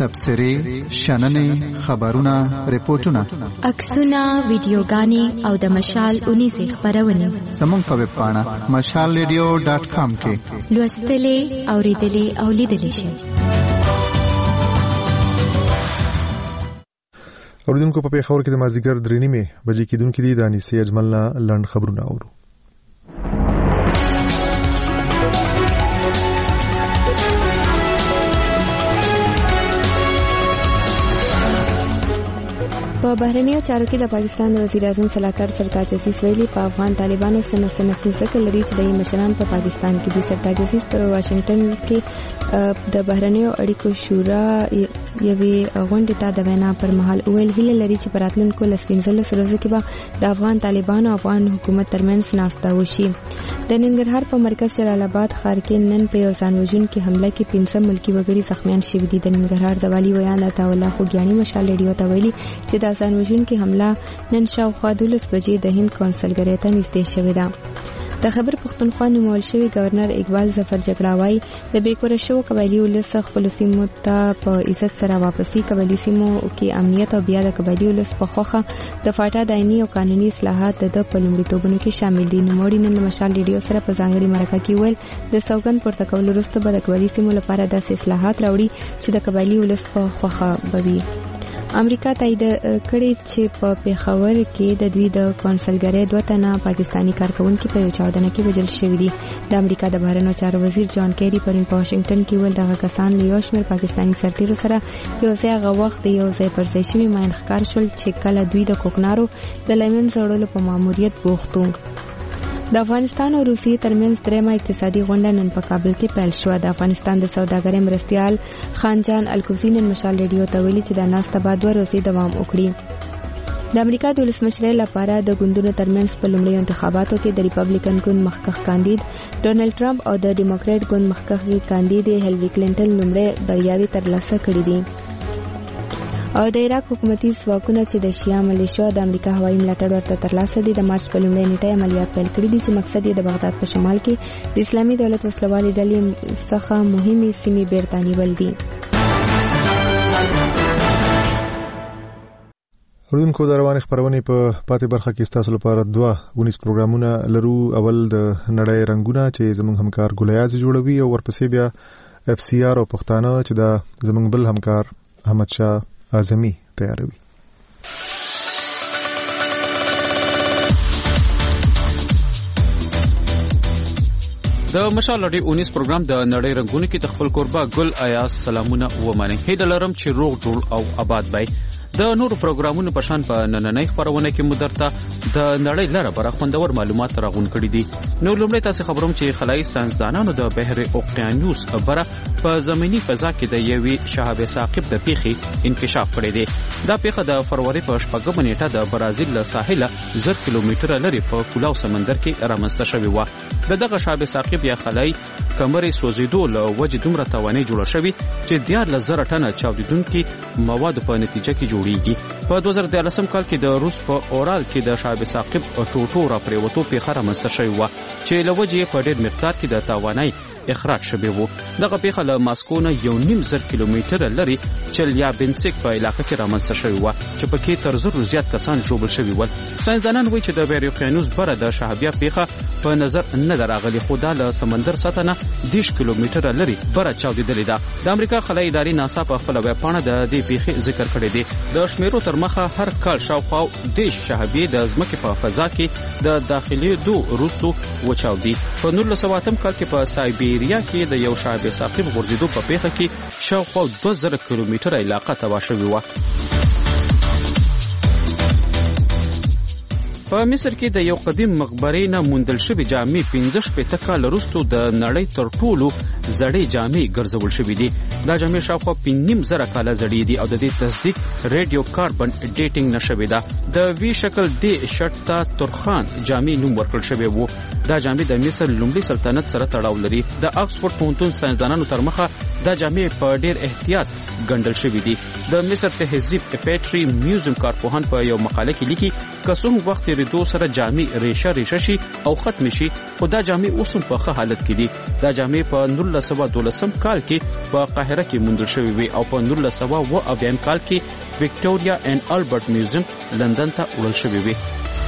تبصرې شننې خبرونه ریپورتونه عکسونه ویډیوګانې او د مشال 19 خبرونه زموږ په ویب پاڼه mashalradio.com کې لوستلې اوریدلې او لیدلې شئ. اوریدونکو په پیښور کې د مازیګر 3:30 بجې کېدونکې دي د انیسې اجمل نه لنډ خبرونه اورو. په بهرنیو چارو کې د پاکستان د وزیر اعظم صلاحکار سرتاج عزیز ویلي په افغان طالبانو سره ځکه لري چې د مشران په پاکستان کې دي. سرتاج عزیز پر واشنگټن کې د بهرنیو اړیکو شورا یوې غونډې ته د وینا پر مهال ویل هیله لري چې په راتلونکو 15 ورځو کې به د افغان طالبانو او افغان حکومت ترمنځ ناسته وشي. د ننګرهار په مرکز جلال آباد ښار کې نن په یو ځانوژونکې حمله کې 15 ملکی وګړي زخمیان شوي دي. د ننګرهار د والي ویان عطا الله خوګیانی مشال ریډیو ته ویلي چې د ځانوژونکې حمله نن شاوخوا 12 بجې د هند کونسلګریه ته نږدې شوې ده. د خیبر پختونخوا نومول شوی گورنر اقبال ظفر جګړه وايي د بیکوره شو قبایلی ولس خپل سیمو ته په عزت سره واپسی قبایلی سیمو کې امنیت او بیا د قبایلی ولس په خوخه د فاټا دایني او قانوني اصلاحات د پلومړیتوبونو کې شامل دي. نوموړي نن مشال ریډیو سره په ځانګړي مرکه کې ویل د سوګند پورته کول وروسته به د قبایلی سیمو لپاره داسې اصلاحات راوړي چې د قبایلی ولس په خوخه بوي. امریکا تایید کړی چې په پیښور کې د دوی د کونسلګری 2 تنه پاکستانی کارکونکو په یو چاودنه کې وژل شوی دي. د امریکا د بهرنیو چارو وزیر جان کیری پرون په واشنگټن کې ویل دغه کسان له یو شمېر پاکستانی سرتیرو سره یو ځای هغه وخت یو ځای پر ځای شوی ماین ښکار شول چې کله دوی د کوکنارو د لمن زړولو په ماموریت بوختو. د افغانستان او روسیې ترمنځ درېمه اقتصادي غونډه نن په کابل کې پیل شوه. د افغانستان د سوداګرۍ مرستیال خانجان الکوزی نن مشال ریډیو ته ویلي چې د ناسته بعد 2 ورځې دوام وکړي. د امریکا د ولسمشرۍ لپاره د ګوندونو ترمنځ په لومړیو انتخاباتو کې د ریپبلیکن ګوند مخکښ کاندید ډونالد ټرمپ او د ډیموکرات ګوند مخکښ کاندید هیلری کلینټن لومړی بریاوې ترلاسه کړې دي. او د عراق حکومتي ځواکونه چې د شیا ملیشیا د امریکا هوایي ملاتړ ورته ترلاسه دي د مارچ په لومړۍ نیټه عملیات پیل کړي دي چې مقصد یې د بغداد په شمال کې د اسلامي دولت وسلوالې ډلې څخه مهمې سیمې بیرته نیول دي. ورونکو د روانې خبرونه په پاتې برخه کې تاسو لپاره 2 ونیس پروګرامونه لرو. اول د نړۍ رنگونه چې زموږ همکار ګولیاز جوړوي او ورپسې بیا اف سی آر او پښتانه چې د زموږ بل همکار احمد شاه اعظمي تیاروي. د مشال لړۍ 19 پروګرام د نړۍ رنگونه کې د خپل قربا ګل آیاز سلامونه ومنه. هیله لرم چې روغ جوړ او آباد وي. د نورو پروګرامونو په شان په نننۍ خبرونه کې مدرته د نړۍ لره بره خوندور معلومات راغون کړي دي. نو لومړی تاسو خبروم چې خلای ساينسدانانو د بحر اوقیانوس بره په زمینی فضا کې د یوې شهاب ثاقب د پیخي انکشاف کړی دی. دا پیخه د فروری په 8 نیټه د برازیل له ساحله 10 کیلومتره لري په کولاو سمندر کې رامنځته شوی و. دغه شهاب ثاقب یا خلای کمرې سوزیدو له وجې دومره توانې جوړه شوی چې 14,000 ټنه چاودیدونکو مواد په نتیجه کې جوړیږي. په 2013 کال کې د روس په اورال کې د شهاب ثاقب ټوټو را پریوتو پیخه رامنځته شوی و چې له وجې په ډېر مقدار کې د توانای اخراج شوی و. دغه پیخه له ماسکو نه 1.5 کیلومتره لري چلیابینسک په علاقې کې رامنځته شوی و چې پکې تر 100 زیات کسان ژوبل شوی ول. ساينسدانان وایي چې د بحر اوقیانوس بره د شهابیا پیخه په نظر نه دراغلي خو د سمندر سطح نه 10 کیلومتره لري بره چاودیدلې ده. د امریکا خلای ادارې ناسا په خپل ویب پاڼه د دې پیخه ذکر کړی دی. د شمیرو تر مخه هر کال شاوخوا 10 شهابې د ځمکې په فضا کې د داخلي وروستو وچاودي. په 1908 کال کې په سایبیریا کې د یو شهاب ثاقب غورځېدو په پیښه کې شاوخوا 2000 کیلومتره علاقه تباه شوې و. په مصر کې د یو قدیم مقبره نه موندل شوی جامې 15 کال وروسته د نړۍ تر ټولو زړې جامې ګرځول شوې دي. دا جامې شاوخوا 15,000 کاله زړې دي او د دې تصدیق ریډیو کاربن ډیټینګ نشوي ده. د وی شکل دی شرط ته ترخان جامې نوم ورکړل شوی وو. دا جامې د مصر لومړي سلطنت سره تړاو لري. د آکسفورد پوهنتون ساينسدانانو تر مخه دا جامې په ډیر احتیاط ګڼل شوې دي. د مصر تهذیب پیټری میوزیم کارپوهان په یو مقاله کې لیکي که څومره وخت ریدو سره جامې ریشه شي او ختم شي خو دا جامې اوس هم په ښه حالت کې دي. دا جامې په 1912 کال کې په قاهره کې موندل شوې وي او په 1909 کال کې وکټوريا اینڈ البرټ میوزیم لندن ته وړل شوې وي.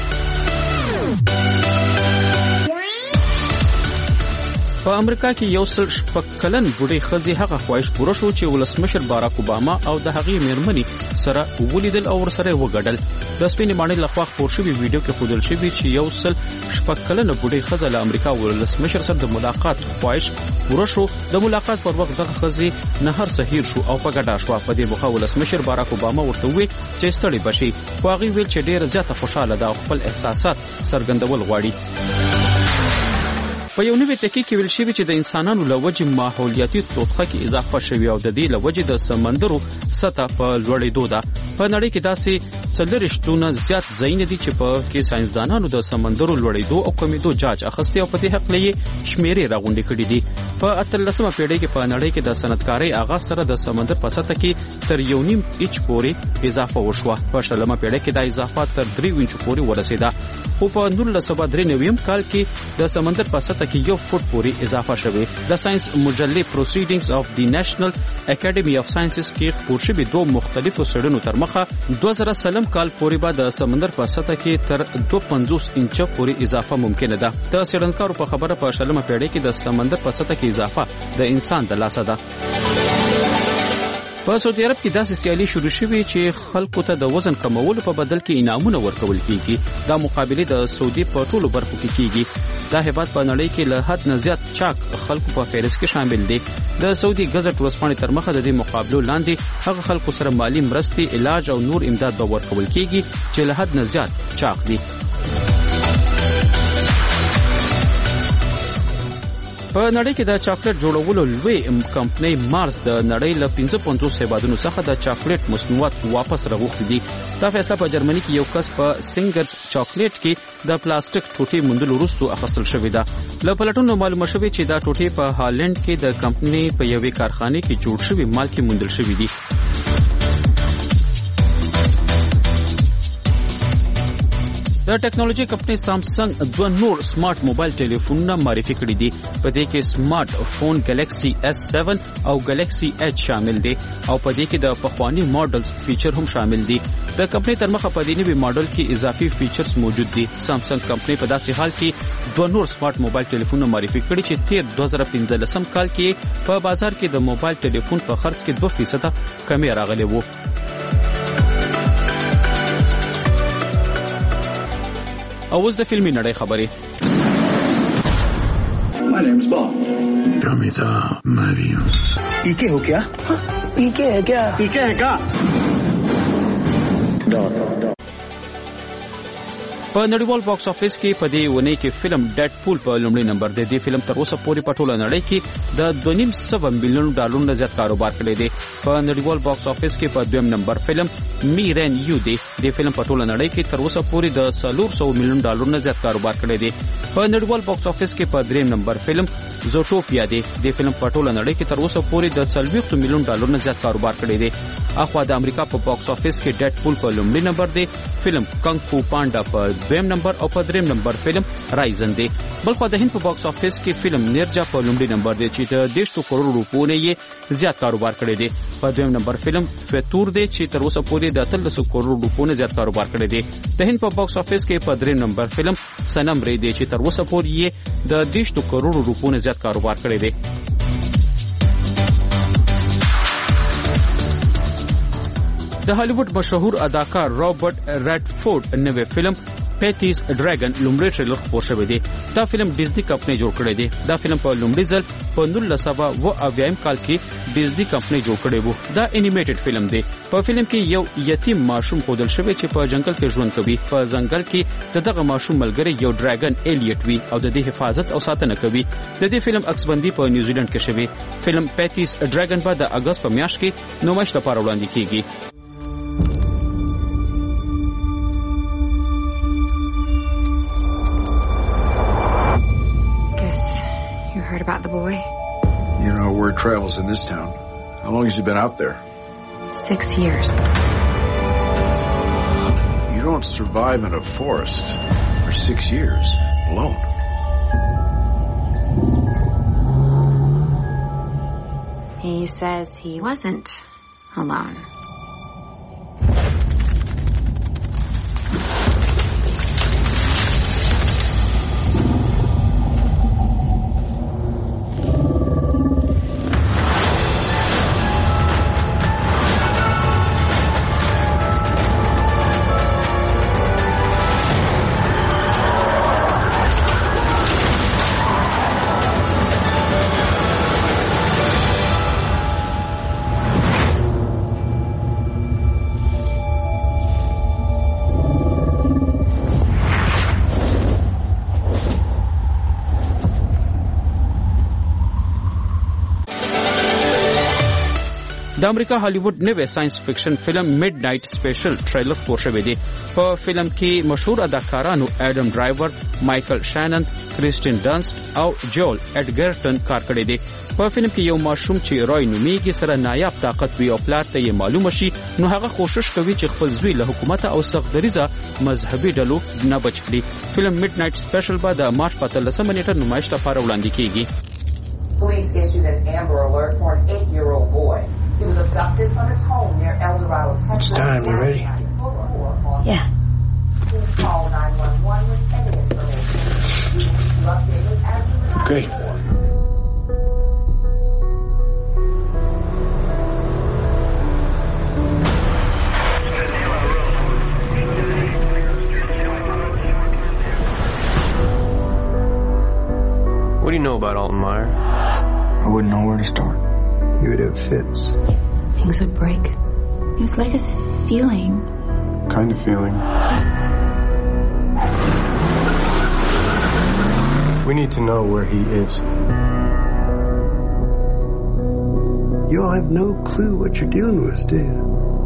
په امریکا کې یو سل شپږ کلن بوډۍ ښځې هغه خواهش پوره شو چې ولسمشر باراک اوباما او د هغې میرمنې سره ولیدل او ورسره وګډل. د سپینې ماڼۍ لخوا خپور شوي ویډیو کې ښودل شوي چې یو سل شپږ کلنه بوډۍ ښځه له امریکا ولسمشر سره د ملاقات خواهش پوره شو. د ملاقات پر وخت دغه ښځې نهر سهیر شو او په ګډه شوه. په دې موخه ولسمشر باراک اوباما ورته وویل چې ستړی بشي خو هغې ویل چې ډېره زیاته خوشحاله ده او خپل احساسات څرګندول غواړي. په یو نوې تحقیق کې ویل شوي چې د انسانانو له وجې ماحولیاتي توطئه کې اضافه شوې او د دې له وجې د سمندرو سطح په لوړېدو ده. په نړۍ کې داسې 40 زیات ځایونه دي چې په کې ساينسدانانو د سمندرو لوړېدو او کمیدو جاج اخیستی او په دې حق لې شمیرې راغونډې کړې دي. په 18مه پیړۍ کې په نړۍ کې د صنعتکارۍ آغاز سره د سمندر په سطح کې تر 1.5 انچ پورې اضافه وشوه. په 20مه پیړۍ کې دا اضافه تر 3 انچ پورې ورسېده. خو په 1993 کال کې د سمندر په سطح کې 1 فوټ پورې اضافه شوه. د ساينس مجلې پروسیډینګز اف دی نېشنل اکیډمي اف ساينسز کې خپور شوي دوه مختلفو څېړنو تر مخه 2003 کال پورې به د سمندر په سطح کې تر 250 انچ پورې اضافه ممکنه ده. د څېړنکارو په خبره په 20مه پیړۍ کې د سمندر په سطح کې اضافه د انسان د لاسه ده. په سعودي عرب کې داسې سیالي شروع شوې چې خلکو ته د وزن کمولو په بدل کې انعامونه ورکول کیږي. دا مقابله د سعودي په ټولو برخو کې کیږي. دا هیواد په نړۍ کې له حد نه زیات چاک خلکو په فهرست کې شامل دي. د سعودي گزټ ورځپاڼې تر مخه د دې مقابلو لاندې هغه خلکو سره مالی مرستې، علاج او نور امداد به ورکول کیږي چې له حد نه زیات چاک دي. په نړۍ کې د چاکلیټ جوړولو لوی کمپنۍ مارس د نړۍ له 55 هیوادونو څخه د چاکلیټ مصنوعات واپس راغوښتي دي. دا فیصله په جرمني کې یو کس په سینګرز چاکلیټ کې د پلاستیک ټوټې موندلو وروسته اخیستل شوې ده. له پلټنو معلومه شوې چې دا ټوټې په هالند کې د کمپنۍ په یوې کارخانې کې جوړ شوي مال کې موندل شوې دي. د ټیکنالوژي کمپنۍ سامسنګ دوه نور سمارټ موبایل ټلیفونونه معرفي کړي دي. په دې کې سمارټ فون ګلیکسي S7 او ګلیکسي Edge شامل دي او په دې کې د پخوانی ماډلز فیچر هم شامل دي. د کمپنۍ تر مخه په دې نوي ماډل کې اضافي فیچرز موجود دي. سامسنګ کمپنۍ په داسې حال کې دوه نور سمارټ موبایل ټلیفونونه معرفي کړي چې تیر 2015 کال کې په بازار کې د موبایل ټلیفون په خرڅ کې 2% کمی راغلی وو. او اوس د فلمي نړۍ خبرې. My name's Bond. Gamita Marius. पीके हो क्या? पीके है क्या? पीके है क्या? په نړیوال باکس افیس کې په دې ونې کې فلم ډیډ پول په لومړي نمبر دی. د فلم تر اوسه پورې په ټوله نړۍ کې د 2.5 ملیون ډالرونو نه زیات کاروبار کړی دی. په نړیوال باکس افیس کې په دویم نمبر فلم می رین یو دی. د فلم په ټوله نړۍ کې تر اوسه پورې د 400 ملیون ډالرونو نه زیات کاروبار کړی دی. په نړیوال باکس افیس کې په دریم نمبر فلم زوټوپیا دی. د فلم په ټوله نړۍ کې تر اوسه پورې د 40 ملیون ډالرونو نه زیات کاروبار کړی دی. اخوا د امریکا په باکس افیس کې ډیډ پول په لومړي نمبر دی. فلم کنګ فو پانډا په دویم نمبر او په دریم نمبر فلم رایزن دی. بلخو د هند په باکس افیس کې فلم نرجا په لومړي نمبر دی چې د 100 کروڑ روپو نه یې زیات کاروبار کړی دی. په دویم نمبر فلم فتور دی چې تر اوسه پورې د 300 کروڑ روپو نه زیات کاروبار کړی دی. د هند په باکس افیس کې په دریم نمبر فلم سنم ری دی چې تر اوسه پورې یې د 100 کروڑ روپو نه زیات کاروبار کړی دی. د هالیوډ مشهور اداکار رابرټ ریډفورد نوې فلم پیتیز ډریګن لومړی ټریلر خپور شوی دی. دا فلم ډیزنی کمپنۍ جوړ کړی دی. دا فلم په لومړي ځل په 1990 کال کې ډیزنی کمپنۍ جوړ کړی وو. دا انیمیټډ فلم دی. په فلم کې یو یتیم ماشوم ښودل شوی چې په جنگل کې ژوند کوي. په ځنګل کې دغه ماشوم ملګری یو ډریګن ایلیټ وي او د دې حفاظت او ساتنه کوي. د دې فلم عکسبندي په نیوزیلند کې شوی. فلم پیتیز ډریګن به د اگست په میاشت کې نمایش لپاره وړاندې کیږي. About the boy. You're how word travels in this town. How long has he been out there? 6 years. You don't survive in a forest for 6 years alone. He says he wasn't alone. د امریکا هالیوډ نوې ساينس فکشن فلم میډ نایټ سپیشل ټریلر خپور شوی دی. په فلم کې مشهور اداکارانو اډم ډرایور، مایکل شانن، کریسټین ډانسټ او جول اډګرټن کار کړی دی. په فلم کې یو ماشوم چې روي نومیږي سره نایاب طاقت وی او پلار ته یې معلومه شي، نو هغه کوشش کوي چې خپل زوی له حکومت او سختدریزه مذهبي ډلو نه بچ کړي. فلم میډ نایټ سپیشل به د مارچ په 13 نیټه نمایش لپاره وړاندې کیږي. Police issued an Amber Alert for an 8-year-old boy. He was abducted from his home near El Dorado, Texas. It's time. You ready? Yeah. Please call 911 with any information. We will keep you updated as we receive Okay. What do you know about Alton Meyer? I wouldn't know where to start. He would have fits. Things would break. It was like a feeling. Kind of feeling. We need to know where he is. You all have no clue what you're dealing with, do you?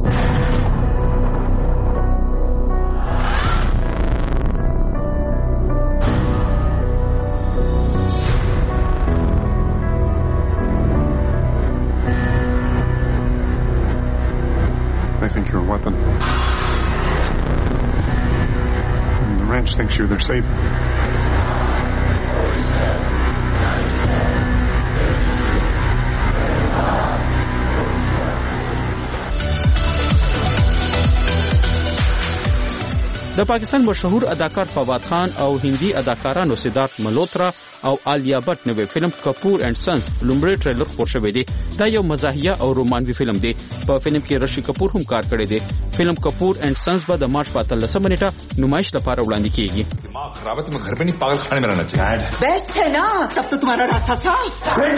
They think you're a weapon. And the ranch thinks you're their savior. د پاکستان مشهور اداکار فواد خان او هندي اداکارانو سدارت ملوترا او آلیا بټ نوې فلم کپور اینڈ سنز لومړی ټریلر خپور شوی دی. دا یو مزاحیه او رومانوي فلم دی. په فلم کې رشی کپور هم کار کړی دی. فلم کپور اینڈ سنز به د مارچ په 13 نیټه نمایش لپاره وړاندې کیږي. दिमाग खराब है, तुम्हें घर पे नहीं पागल खाने में रहना चाहिए. बेस्ट है ना, तब तो तुम्हारा रास्ता साफ.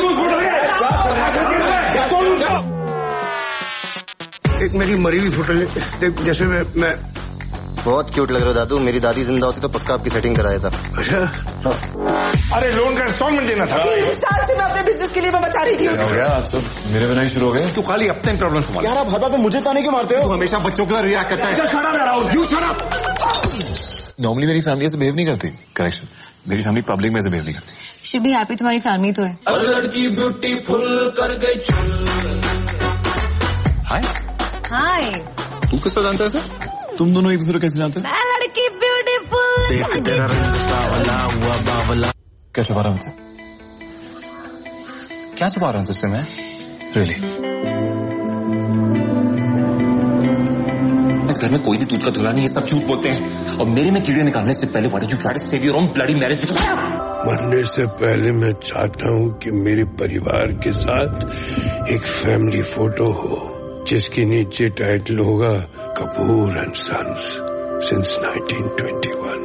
एक मेरी मरी हुई फोटो जैसे मैं बहुत क्यूट लग रहा है दादू. मेरी दादी जिंदा होती तो पक्का आपकी सेटिंग कराया था. अच्छा. अरे लोन का इंस्टॉलमेंट देना था. 3 साल से मैं अपने बिजनेस के लिए मैं बचा रही थी. हो गया आप सब मेरे बिना ही शुरू हो गए. तू खाली अपने प्रॉब्लम संभाल. यार आप हर बात में मुझे ताने क्यों मारते हो? तू हमेशा बच्चों की तरह रिएक्ट करता है. Shut up Rahul, you shut up. Normally मेरी फैमिली ऐसे बिहेव नहीं करती. करेक्शन, मेरी फैमिली पब्लिक में ऐसे बिहेव नहीं करती. शुड बी हैप्पी, तुम्हारी फैमिली तो है. और लड़की ब्यूटीफुल कर गई. हाय हाय. तू कैसे जानता है सर? तुम दोनों एक दूसरे कैसे जानते हो? मैं लड़की ब्यूटीफुल. देख तेरा रंग सावला हुआ बावला. क्या छुपा रहा हूँ मुझसे? क्या छुपा रहा हूँ तुझसे मैं? रियली? इस घर में कोई भी दूध का धुला नहीं, ये सब झूठ बोलते हैं. और मेरे में कीड़े निकालने से पहले what did you try to save your own bloody marriage? मरने से पहले मैं चाहता हूँ कि मेरे परिवार के साथ एक फैमिली फोटो हो जिसके नीचे टाइटल होगा कपूर एंड सन्स सिंस 1921.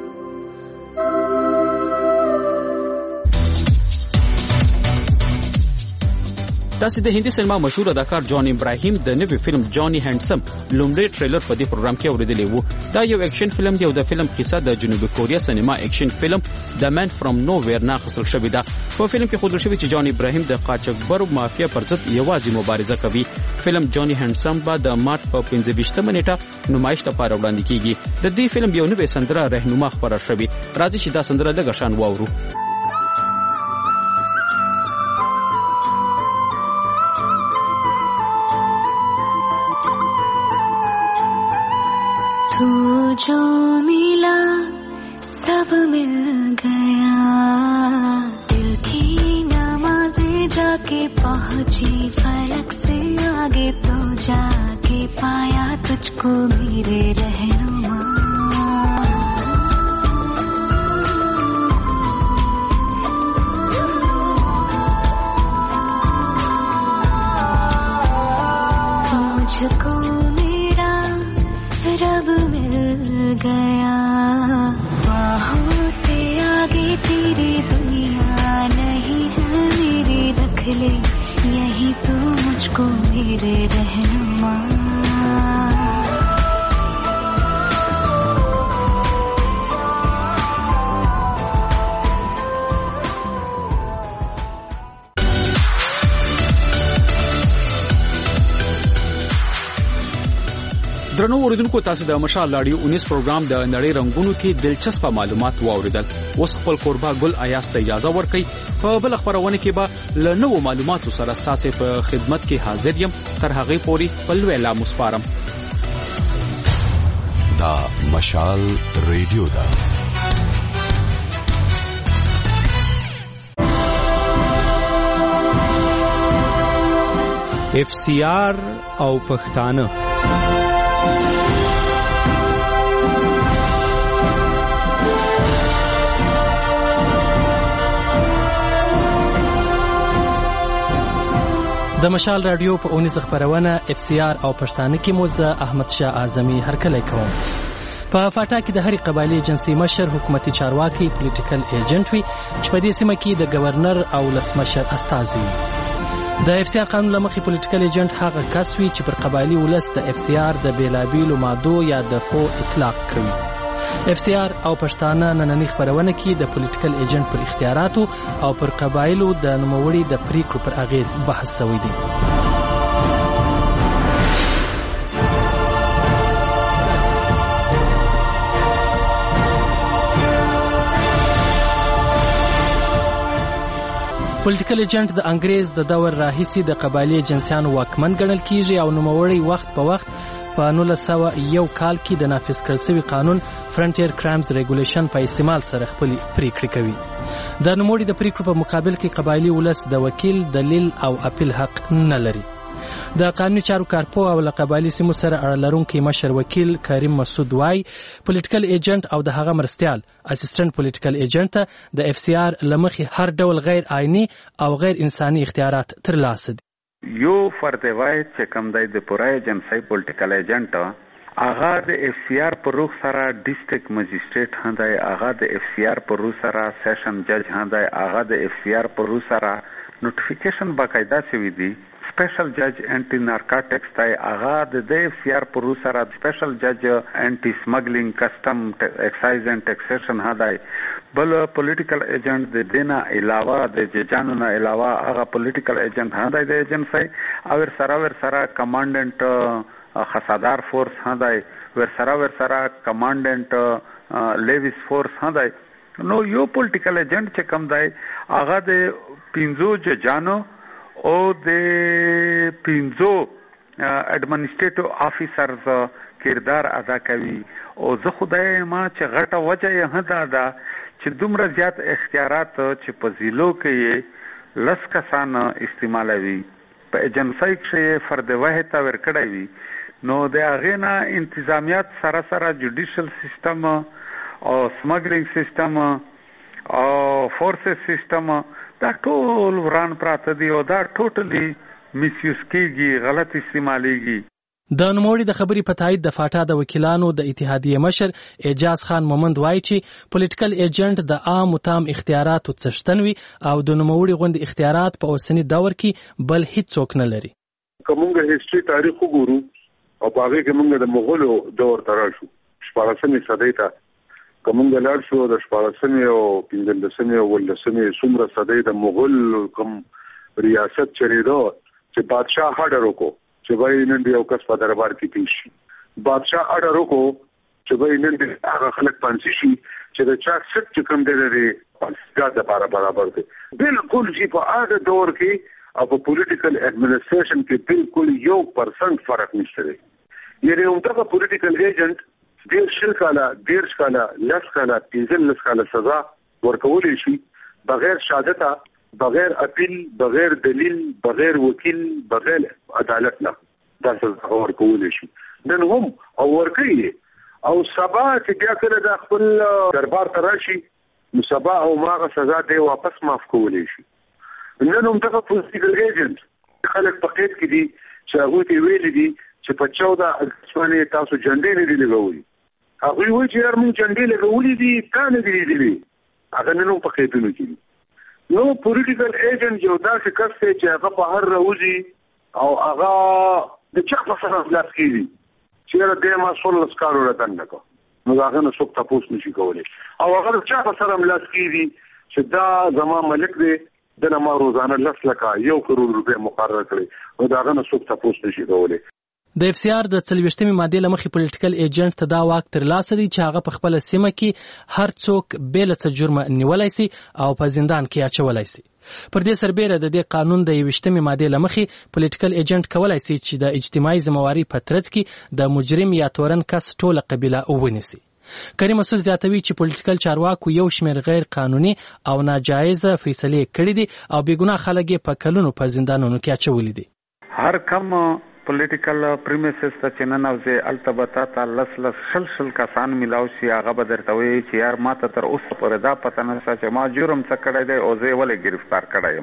داسې د هندي سینما مشهور اداکار جان ابراهیم د نوې فلم جانی هانډسم لومړی ټریلر په دې پروګرام کې اوریدلی وو. دا یو اکشن فلم دی او د فلم کیسه د جنوبي کوریا سینما اکشن فلم د مین فرام نو ویر نه اخیستل شوې ده. په فلم کې ښودل شوی چې جان ابراهیم د قاچاقبرو مافیا پر ضد یوازې مبارزه کوي. فلم جانی هانډسم به د مارچ په 25 نیټه نمایش لپاره وړاندې کیږي. د دې فلم یو نوې سندره رهنما خبره شوې. راځي چې دا سندره لږ شان واورو. जो मिला सब मिल गया, दिल की नमाज़ें जाके पहुंची फलक से आगे, तो जाके पाया तुझको मेरे रहनुमा। मुझको मेरा रब मिल गया, बाहों से आगे तेरी दुनिया नहीं है मेरी, रख ले यही तो मुझको मेरे रहनुमा। درنو اوریدونکو تاسو د مشال لاډیو 19 پروګرام د نړۍ رنگونو کې دلچسپ معلومات واوریدل. اوس خپل قربا ګل ایاس ته اجازه ورکړئ. په بل خبرونه کې به له نوو معلوماتو سره تاسو په خدمت کې حاضر یم. تر هغه پورې بل ویلا مسپارم. دا مشال ریډیو دا FCR او پښتانه. د مشال رادیو په 19 خبرونه FCR او پښتانه کې موزه احمد شاه اعظمي هرکلی کوم. په فاټا کې د هرې قبایلی جنسي مشر حکومتي چارواکي پولیټیکل ایجنټ وي چې په دې سیمه کې د گورنر او ولسمشر استازي وي. د FCR قانون لمخې پولیټیکل ایجنټ هغه کس وي چې پر قبایلی ولس د FCR د بیلابیلو مادو یا دفعو اطلاق کوي. FCR او پښتانه نننۍ خبرونه کې د پولیټیکل ایجنټ پر اختیاراتو او پر قبایلو د نوموړي د پریکړو پر اغیز بحث شوی دی. پولیټیکل ایجنټ د انګریز د دور راهیسې د قبایلی جنسیانو واکمن ګڼل کیږي او نوموړی وخت په وخت په 1901 کال کې د نافذ کړل شوي قانون فرنټیر کرایمز ریګولیشن په استعمال سره خپل پریکړې کوي. د نوموړي د پریکړو په مقابل کې قبایلی ولس د وکیل، دلیل او اپیل حق نه لري. د قانوني چارو کارپو او له قبایلی سیمو سره اړه لرونکي مشر وکیل کریم مسعود وای پولیټیکل ایجنټ او د هغه مرستیال اسسټنټ پولیټیکل ایجنټ ته د FCR لمخې هر ډول غیر آئینی او غیر انساني اختیارات ترلاسه دي. یو فرد وای چې کوم دی د پوره ایجنسی پولیټیکل ایجنټ هغه د FCR پر روح سره ډیسټریکټ مجسټریټ هندای، هغه د FCR پر روح سره سیشن جج هندای، هغه د FCR پر روح سره نوټیفیکیشن باقاعده شوی دی. سپیشل جج انټي نارکاټکس دی، هغه د FCR پر روح سره سپیشل جج انټي سمګلینګ کسٹم ایکسایز اینڈ ټیکسیشن هندای. بل پولیټیکل ایجنټ د دینه علاوه د ججانو نه علاوه هغه پولیټیکل ایجنټ هندای د ایجنسی او ور سره کمانډنټ خصادار فورس هندای، ور سره کمانډنټ لیویس فورس هندای. نو یو پولیټیکل ایجنټ چې کوم دی هغه د 15 ججانو او د 15 ایڈمنسټریټیو افیسرز کردار ادا کوي. او زه خدای ما چې غټه وجه یې هدا ده چې دومره زیات اختیارات چې په ضلعو کې لس کسان استعمالوي په ایجنسی کې فرد واحد ته ورکړی وي. نو د هغې نه انتظامیات سره جوډیشل سیستم او سمګلینګ سیستم او فورسز سیستم دا ټول وران پراته دي او دا ټوټلی میسیوز کیږي، غلط استعمالیږي. د نوموړي د خبرې په تایید د فاټا د وکیلانو د اتحادیې مشر اعجاز خان مومند وایي چې پولیټیکل ایجنټ د عام تام اختیاراتو څښتن وي او د نوموړي غوندې اختیارات په اوسني دور کې بل هیڅوک نه لري. کومه هیستوري تاریخ وګورو او په هغه کې موږ د مغولو دور ته راشو، 14مې صدۍ ته کومه لاړ شو. د 14مې او 15مې او 18مې څومره صدۍ د مغول کوم ریاست چریدو چې بادشاہ هډر وکړو چې وای نن یو کس په دربار کې پیش شي. بادشاہ اډر وکړو چې وای نن هغه خلک پانسی شي چې د چا ست چې کوم دی لري پاسګاد لپاره برابر دی. بالکل چې په هغه دور کې او په پولیټیکل ایڈمنسټریشن کې بالکل 1% فرق نشته دی. یعنی همدغه پولیټیکل ایجنټ 10 کاله 10 کاله 10 کاله 15 کاله سزا ورکول شي بغیر شهادت، بغیر اپیل، بغیر دلیل، بغیر وکیل، بغیر عدالت نه دا سزا ورکول شي. نن هم او ورکوي او سبا چې بیا کله د خپل دربار ته راشي نو سبا او ماغه سزا دی واپس معاف کولی شي. نن هم دغه پولیټیکل ایجنټ خلک په قید کې دي چې هغه ته ویل دي چې په 14 اگست باندې تاسو جنډې نه دی لګولې. هغه وایي چې موږ جنډې لګولې دي کانه دي دي هغه نن هم په قیدونو کې دي. نو پولیټیکل ایجنټ یو داسې کس دی چې هغه په هر روزي او هغه د چا په سره خلاص کیږي چې د ما سول لسکارو راتن نکو نو هغه نو څوک تاسو نشي کولای او هغه د چا په سره خلاص کیږي چې دا زما ملک دی د ما روزانه لس لکه 1 کروڑ روپے مقرر کړی او دا هغه نو څوک تاسو نشي کولای. د اف سی آر د 23مې ماده لمخې پولیټیکل ایجنټ ته دا واک ترلاسه دی چې هغه په خپل سیمه کې هر څوک بل څه جرم نیولای شي او په زندان کې اچولای شي. پر دې سربېره د دې قانون د 23مې ماده لمخې پولیټیکل ایجنټ کولای شي چې د اجتماعي ذمہواری په ترڅ کې د مجرم یا تورن کس ټوله قبیله ونیسي. کریم مسعود زیاتوي چې پولیټیکل چارواکو یو شمېر غیر قانوني او ناجایز فیصلې کړې دي او بې ګناه خلک په کلونو په زندانونو کې اچولي دي. هر کم پولیټیکل پریمیسز ته چې نن اوځي التبته تا شل کسان ملاو شي هغه به درته وایي چې یار ما ته تر اوسه پورې دا پته نشته چې ما جرم څه کړی دی او زه یې ولې گرفتار کړی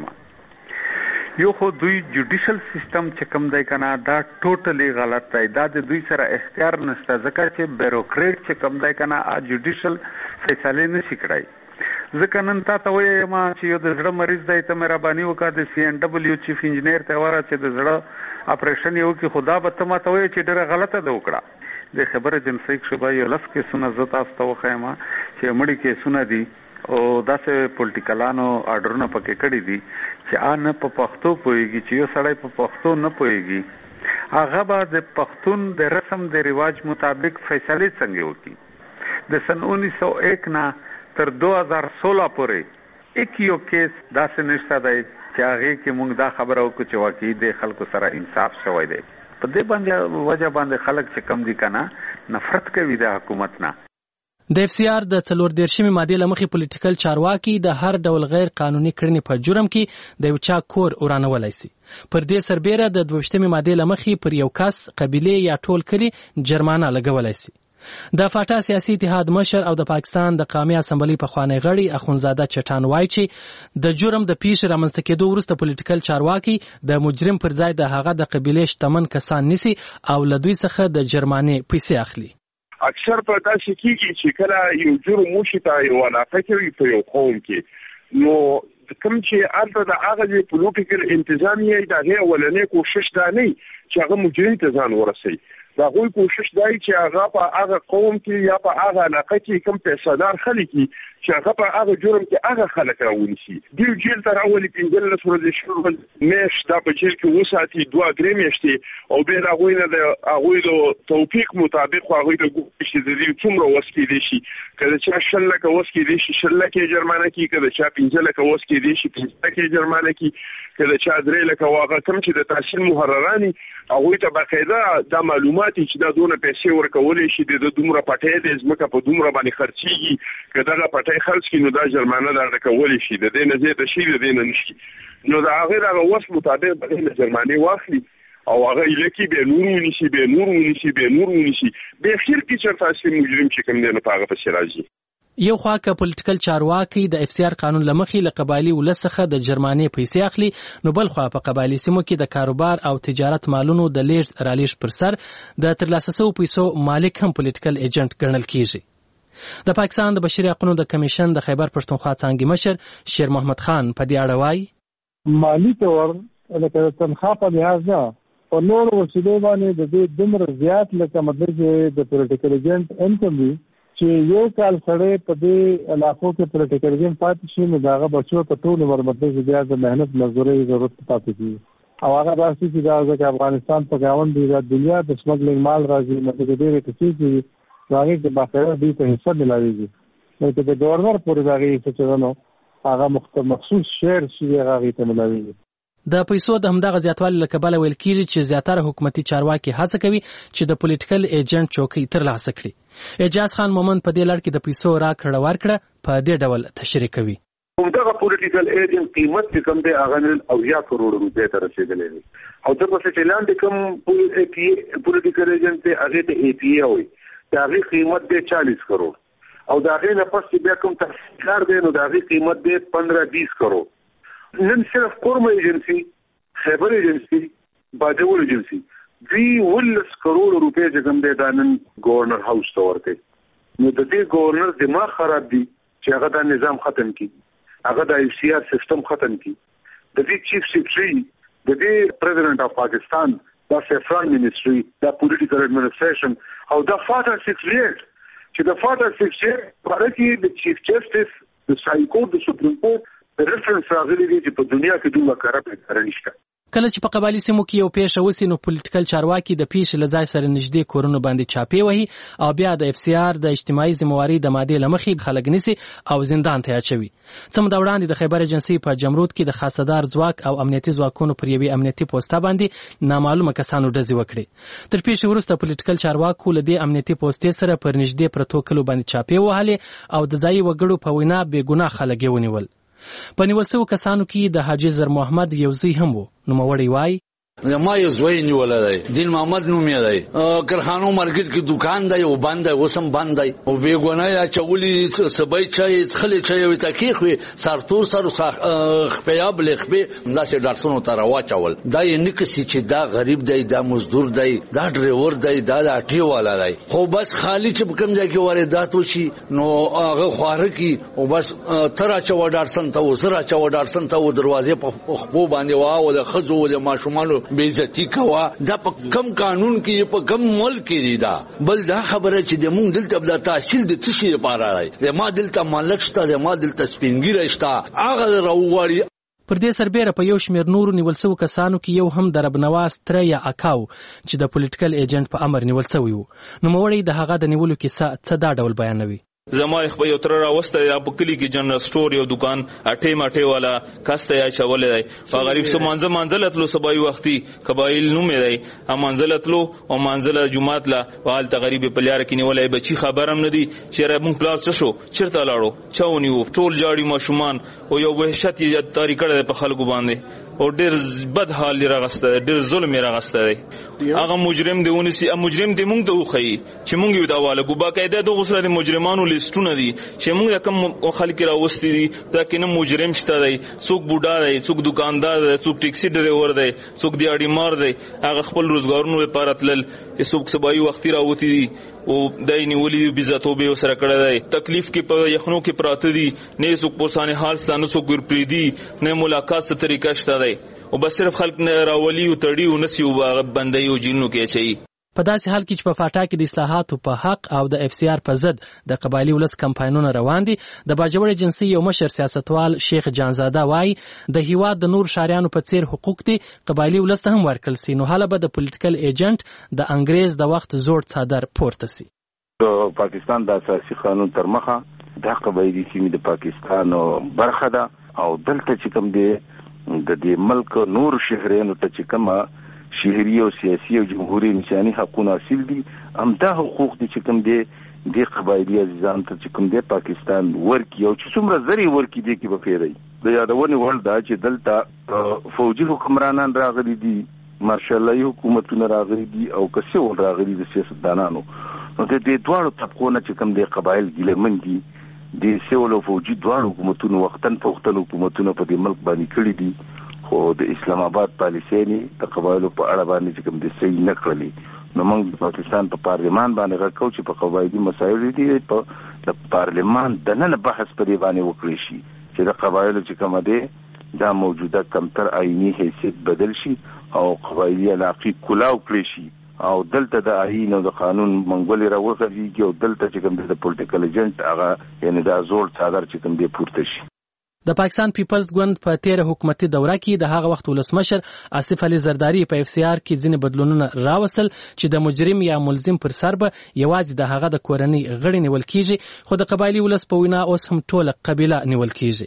یم. یو خو دوی جوډیشل سیستم چې کوم دی که نه دا ټوټلی غلط دی. دا د دوی سره اختیار نشته ځکه چې بیروکریټ چې کوم دی که نه جوډیشل فیصلې نشي کړی. ځکه نن تا ته وایم چې یو د زړه مریض دی ته مهرباني وکړه د CNW چیف انجینیر ته وره چې د زړه اپریشن یو کې خدا به ته ماته وایي چې ډېره غلطه ده وکړه. د خبره جنسي شوبه یو 10 کیسونه زه تاسو ته وښیم چې مړي کیسونه دي او داسې پولیټیکلانو آرډرونه پکې کړي دي چې نه په پښتو پوهېږي چې یو سړی په پښتو نه پوهېږي هغه به د پښتون د رسم د رواج مطابق فیصلې څنګه وکړي. د سن 1901 نه تر 2016 پورې یک یو کیس داسې نشته دی چې هغه کې موږ دا خبره وکړو چې واقعي د خلکو سره انصاف شوی دی. په دې باندې وجه باندې خلک چې کم دي کنه نفرت کوي د حکومت نه. د اف سی آر د 14مې ماده لمخې پولیټیکل چارواکي د هر ډول غیر قانوني کړنې په جرم کې د یو چا کور ورانولای شي. پر دې سربېره د 22مې ماده لمخې پر یو کس قبيله یا ټول کلی جرمانه لګولای شي. د فاټا سیاسي اتحاد مشر او د پاکستان د قومي اسمبلی پخوانی غړي اخونزاده چټان وایي چې د جرم د پیښ رامنځته کېدو وروسته پولیټیکل چارواکي د مجرم پر ځای د هغه د قبيله شتمن کسان نیسي او له دوی څخه د جرمانې پیسې اخلي. اکثر په تاسو کې چې کله یو جرم وشي ته یو علاقه کې په یو قوم کې نو کوم چې البته د هغه پولیټیکل انتظامیه د هغه ولنې کوشش دا نه چې هغه مجرم ته ځان ورسي. دا غوي کوشش دی چې هغه په هغه قوم کې یا په هغه علاقه کې کوم پیسادار خلک چې هغه په هغه جرم کې هغه خلک راونیسي. دی جیل تر اولي 15 ورځې شروع مېش دا په جیل کې وساتي 2-3 میاشتې او به هغه نه د هغه د توفیق مطابق هغه د ګوښې د دې څومره وسکې دي شي کله چې شل لکه وسکې دي شي شل لکه جرمانه کې کله چې 15 لکه وسکې دي شي 15 لکه جرمانه کې کله چې 3 لکه واغه کم چې د تحصیل محرراني هغه ته باقاعده د معلومات چې دا دونه پیسې ورکولې شي د دومره پټې د ځمکه په دومره باندې خرچيږي کله پټې خرڅ کینو دا جرمانه دا کولې شي د دې نه زیات شي د دې نه نشي نو دا هغه د وس مطابق د جرمانه واخلي او هغه لکه به نور ونیسي به خیر کې چې تاسو مجرم چې کوم نه پاغه په شراجي. یو خوا که پولیټیکل چارواکي د اف سی آر قانون لمخې له قبایلی ولسخه د جرمانې پیسې اخلي نو بل خوا په قبایلی سیمو کې د کاروبار او تجارت مالونو د لیږد رالیږد پر سر د ترلاسه شویو پیسو مالک هم پولیټیکل ایجنټ ګڼل کیږي. د پاکستان د بشري حقوقو د کمیشن د خیبر پښتونخوا څانګې مشر شیر محمد خان په دې اړه وایي مالی تور لکه تنخواه په لحاظ نه په نور وسیلو باندې د دې دومره زیات لکه مطلب چې د پولیټیکل ایجنټ انکم وي چې یو کال سره په دې علاقو کې پولیټیکل ایجنټ پاتې شي نو داغه بچو ته ټول عمر مطلب بیا د مهنت مزدوري ضرورت پاتې کیږي او هغه داسې چې دا ځکه افغانستان په گاوند دی د دنیا د سمګلینګ مال راځي مطلب دې کې چې هغه د باقاعده دې په حصہ ملاويږي نو چې د گورنر پورې دغه څه چلنو هغه مخصوص شیر شي هغه ته ملاويږي. د پیسو د همدغه زیاتوالي له کبله ویل کیږي چې زیاتره حکومتي چارواکي هڅه کوي چې د پولیټیکل ایجنټ چوکۍ ترلاسه کړي. اعجاز خان مومند په دې لړ کې د پیسو راکړه ورکړه په دې ډول تشریح کوي. همدغه پولیټیکل ایجنټ قیمت چې کوم دی هغه 9 کروڑ روپۍ ته رسیدلی دی او د پسې چلان د کوم پولیټیکل ایجنټ ته هغه ته ای پی ای وي دا غي قیمت دی 40 کروڑ او دا غي نه پس بیا کوم تحقیقات دی نو دا غي قیمت دی 15-20 کروڑ. نن صرف کورم ایجنسی خیبر ایجنسی باجوړ ایجنسی دی 10 کروڑ روپۍ چې کوم دی دا نن گورنر هاوس ته ورته. نو د دې گورنر دماغ خراب دی چې هغه دا نظام ختم کړي هغه د ایف سی آر سیستم ختم کړي. د دې چیف سیکریټری د دې پریزیډنټ اف پاکستان دا سیفران منسټری دا پولیټیکل ایڈمنسټریشن او دا فاټر 68 چې د فاټر 68 په اړه کې د چیف جسټس د هاي کورټ د سپریم کورټ د ریفرنس راغلي دي چې په دنیا کې دوه کارپټ کارنيشته. کله چې په قبایلی سیمو کې یو پیښه وسی نو پولیټیکل چارواکي د پیښې لځای سره نږدې کورونو باندې چاپی وهي او بیا د اف سی آر د اجتماعي ذمہواری د ماده لمخې خلک نسی او زندان ته اچوي. څومره د وړاندې د خیبر ایجنسی په جمرود کې د خاصدار ځواک او امنیتي ځواکونو پر یوې امنیتي پوسټه باندې نامعلومه کسانو ډزې وکړي. تر پیښې وروسته پولیټیکل چارواکو له دې امنیتي پوسټې سره پر نږدې پرتو کلو باندې چاپی وهلې او د ځای وګړو په وینا بې ګناه خلک یې ونیول. په نیول شوو کسانو کې د حاجي زر محمد یو زوی هم و. نوموړی وایي ما یو زوی نیولی دی دین محمد نوم یې دی کرخانو مارکیټ کې دکان دی او بند دی اوس هم بند دی او بې ګناه یې اچولي سبی چای څښلې چای یې ورته کېښوې سرتور سر خپیا بلې خپې همداسې ډاکټرونو ته راواچول. دا یې نه کسي چې دا غریب دی دا مزدور دی دا ډریور دی دا د اټې والا دی خو بس خالي چې په کوم ځای کې واردات وشي نو هغه خواره کړي او بس ته راچوه ډاکټرسن ته و زه راچوه ډاکټرسن ته و دروازې په خپو باندې واو د ښځو و د ماشومانو بیزتی کوا. دا په کم قانون کې په کم ملک کې دی دا بل دا خبره چې د مونږ دلته د تحصیل د څه شي لپاره راځي د ما دلته مالک شته د ما دلته سپینګیره شته هغه راوغواړي. پر دې سربېره په یو شمېر نورو نیول شوو کسانو کې یو هم د رب نواز تره یا اکاو چې د پولیټیکل ایجنټ په امر نیول شوی و. نوموړی د هغه د نیولو کیسه څه دا ډول بیانوي. زما خپل یو تر راوسته یا په کلی کې جنرال سٹور یو دکان اټه ماټه والا کاسته یا چولې دی په غریب سو منځلتلو سبای وختي قبایل نوم دی امانځلتلو او منځله جمعات لا وال تغریب په لار کې نیولای بچی خبرم ندي چې مونږ پلاس څه شو چیرته لاړو چاونیو ټول جاړي ماشومان او یو وحشت یې تاریخ کړه په خلکو باندې او ډېر بد حال لري راغسته ډېر ظلم یې راغسته دی. هغه مجرم دی ونسی مجرم دی مونږ ته وخی چې مونږ یو دا والا ګوبا قاعده د غسل مجرمانو لیستونه دي چې مونږ کوم خلک راوستي دي دا کینه مجرم شته دی څوک بوډا دی څوک دکاندار دی څوک ټیکسي ډرایور دی څوک دیاړي مار دی هغه خپل روزګارونو لپاره تلل څوک سبای وختي راوتی دي او دای نیولې بيزاتو به سره کړه دی تکلیف کې په یخنو کې پراته دي نه څوک پوسانه حال ستانه څوک ګرپری دي نه ملاقات څه طریقه شته دی او بس صرف خلک نه راولي او تړي او نسی او بندي او جنونو کې چي. په داسې حال کې چې په فاټا کې د اصلاحاتو په حق او د اف سی آر په ضد د قبایلی ولس کمپاینونه روان دي د باجوړ ایجنسی یو مشر سیاستوال شیخ جانزاده وایي د هیواد د نور شاریانو په څیر حقوق دي قبایلی ولس ته هم ورکړل سي نو حاله به د پولیټیکل ایجنټ د انګريز د وخت زوړ څادر پورته سي. پاکستان د اساسي قانون تر مخه د قبایلی سیمې د پاکستان برخه ده او دلته چې کوم دی د دې ملک نور شهرونو ته چې کومه شهري او سیاسي او جمهوریت انساني حقوقونه حاصل دي همدا حقوق دي چې کوم دي د قبایلی عزیزان ته چې کوم دي پاکستان ورکی او چې څومره زری ورکی دي کې بخیري د یادونه ول دا چې دلته فوجي حکمرانان راغلي دي مارشالای حکومتونه راغلي دي او کسي ول راغلي دي سیاستدانانو نو د دې دوه طبقو نه چې کوم دي قبایل ګلمن دي د سیول او فوجي دوه حکومتونو وختن حکومتونو په دې ملک باندې کړی دي خو د اسلام آباد پالیسي نه د قبایلو په اړه باندې چې کوم د صحیح نه کړلې نو موږ د پاکستان په پارلیمان باندې غوښتو چې په قبایلی مسایل دي په د پارلیمان د نن بحث په دی باندې وکړي شي چې د قبایلو چې کوم دي دا موجوده کمتر آئینی حیثیت بدل شي او قبایلی علاقې کلاو کړی شي او دلته د آئین او د قانون منګولې راوغږیږي او دلته چې کوم د پولیټیکل ایجنټ هغه یعنی دا زوړ څادر چې کوم دی پورته شي. د پاکستان پیپلز ګوند په تیر حکومتي دوره کې د هغه وخت ولسمشر آصف علي زرداری په اف سی آر کې ځینې بدلونونه راوستل چې د مجرم یا ملزم پر سر به یوازې د هغه د کورنۍ غړي نیول کیږي خو د قبایلی ولس په وینا اوس هم ټوله قبیله نیول کیږي.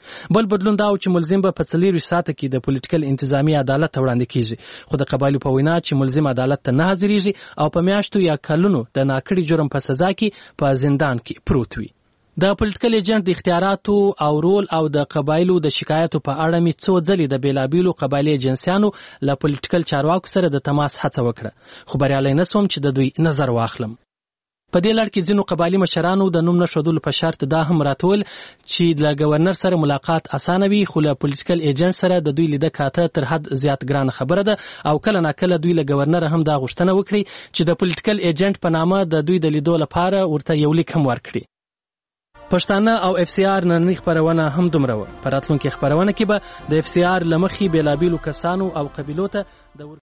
بل بدلون دا چې ملزم به په 24 ساعته کې د پولیټیکل انتظامی عدالت ته وړاندې کیږي، خو د قبایلو په وینا چې ملزم عدالت ته نه حاضرېږي او په میاشتو یا کلونو د ناکړي جرم په سزا کې په زندان کې پروت وي. د پولیټیکل ایجنټ د اختیاراتو او رول او د قبایلو د شکایتو په اړه می څو ځلې د بیلابیلو قبایلی ایجنسیانو له پولیټیکل چارواکو سره د تماس هڅه وکړه، خو بریالی نشوم چې د دوی نظر واخلم. په دې لړ کې ځینو قبایلي مشرانو د نوم نښودلو په شرط دا هم راتول چې له گورنر سره ملاقات اسانه وي، خو له پولیټیکل ایجنټ سره د دوی لیده کاته تر حد زیات ګرانه خبره ده او کله ناکله دوی له گورنر هم دا غوښتنه وکړي چې د پولیټیکل ایجنټ په نامه د دوی د لیدو لپاره ورته یو لیک هم ورکړي. پښتانه او اف سی آر نننۍ خپرونه هم دومره وه. په راتلونکي خپرونه کې به د اف سی آر له مخې بیلابیلو کسانو او قبیلو ته د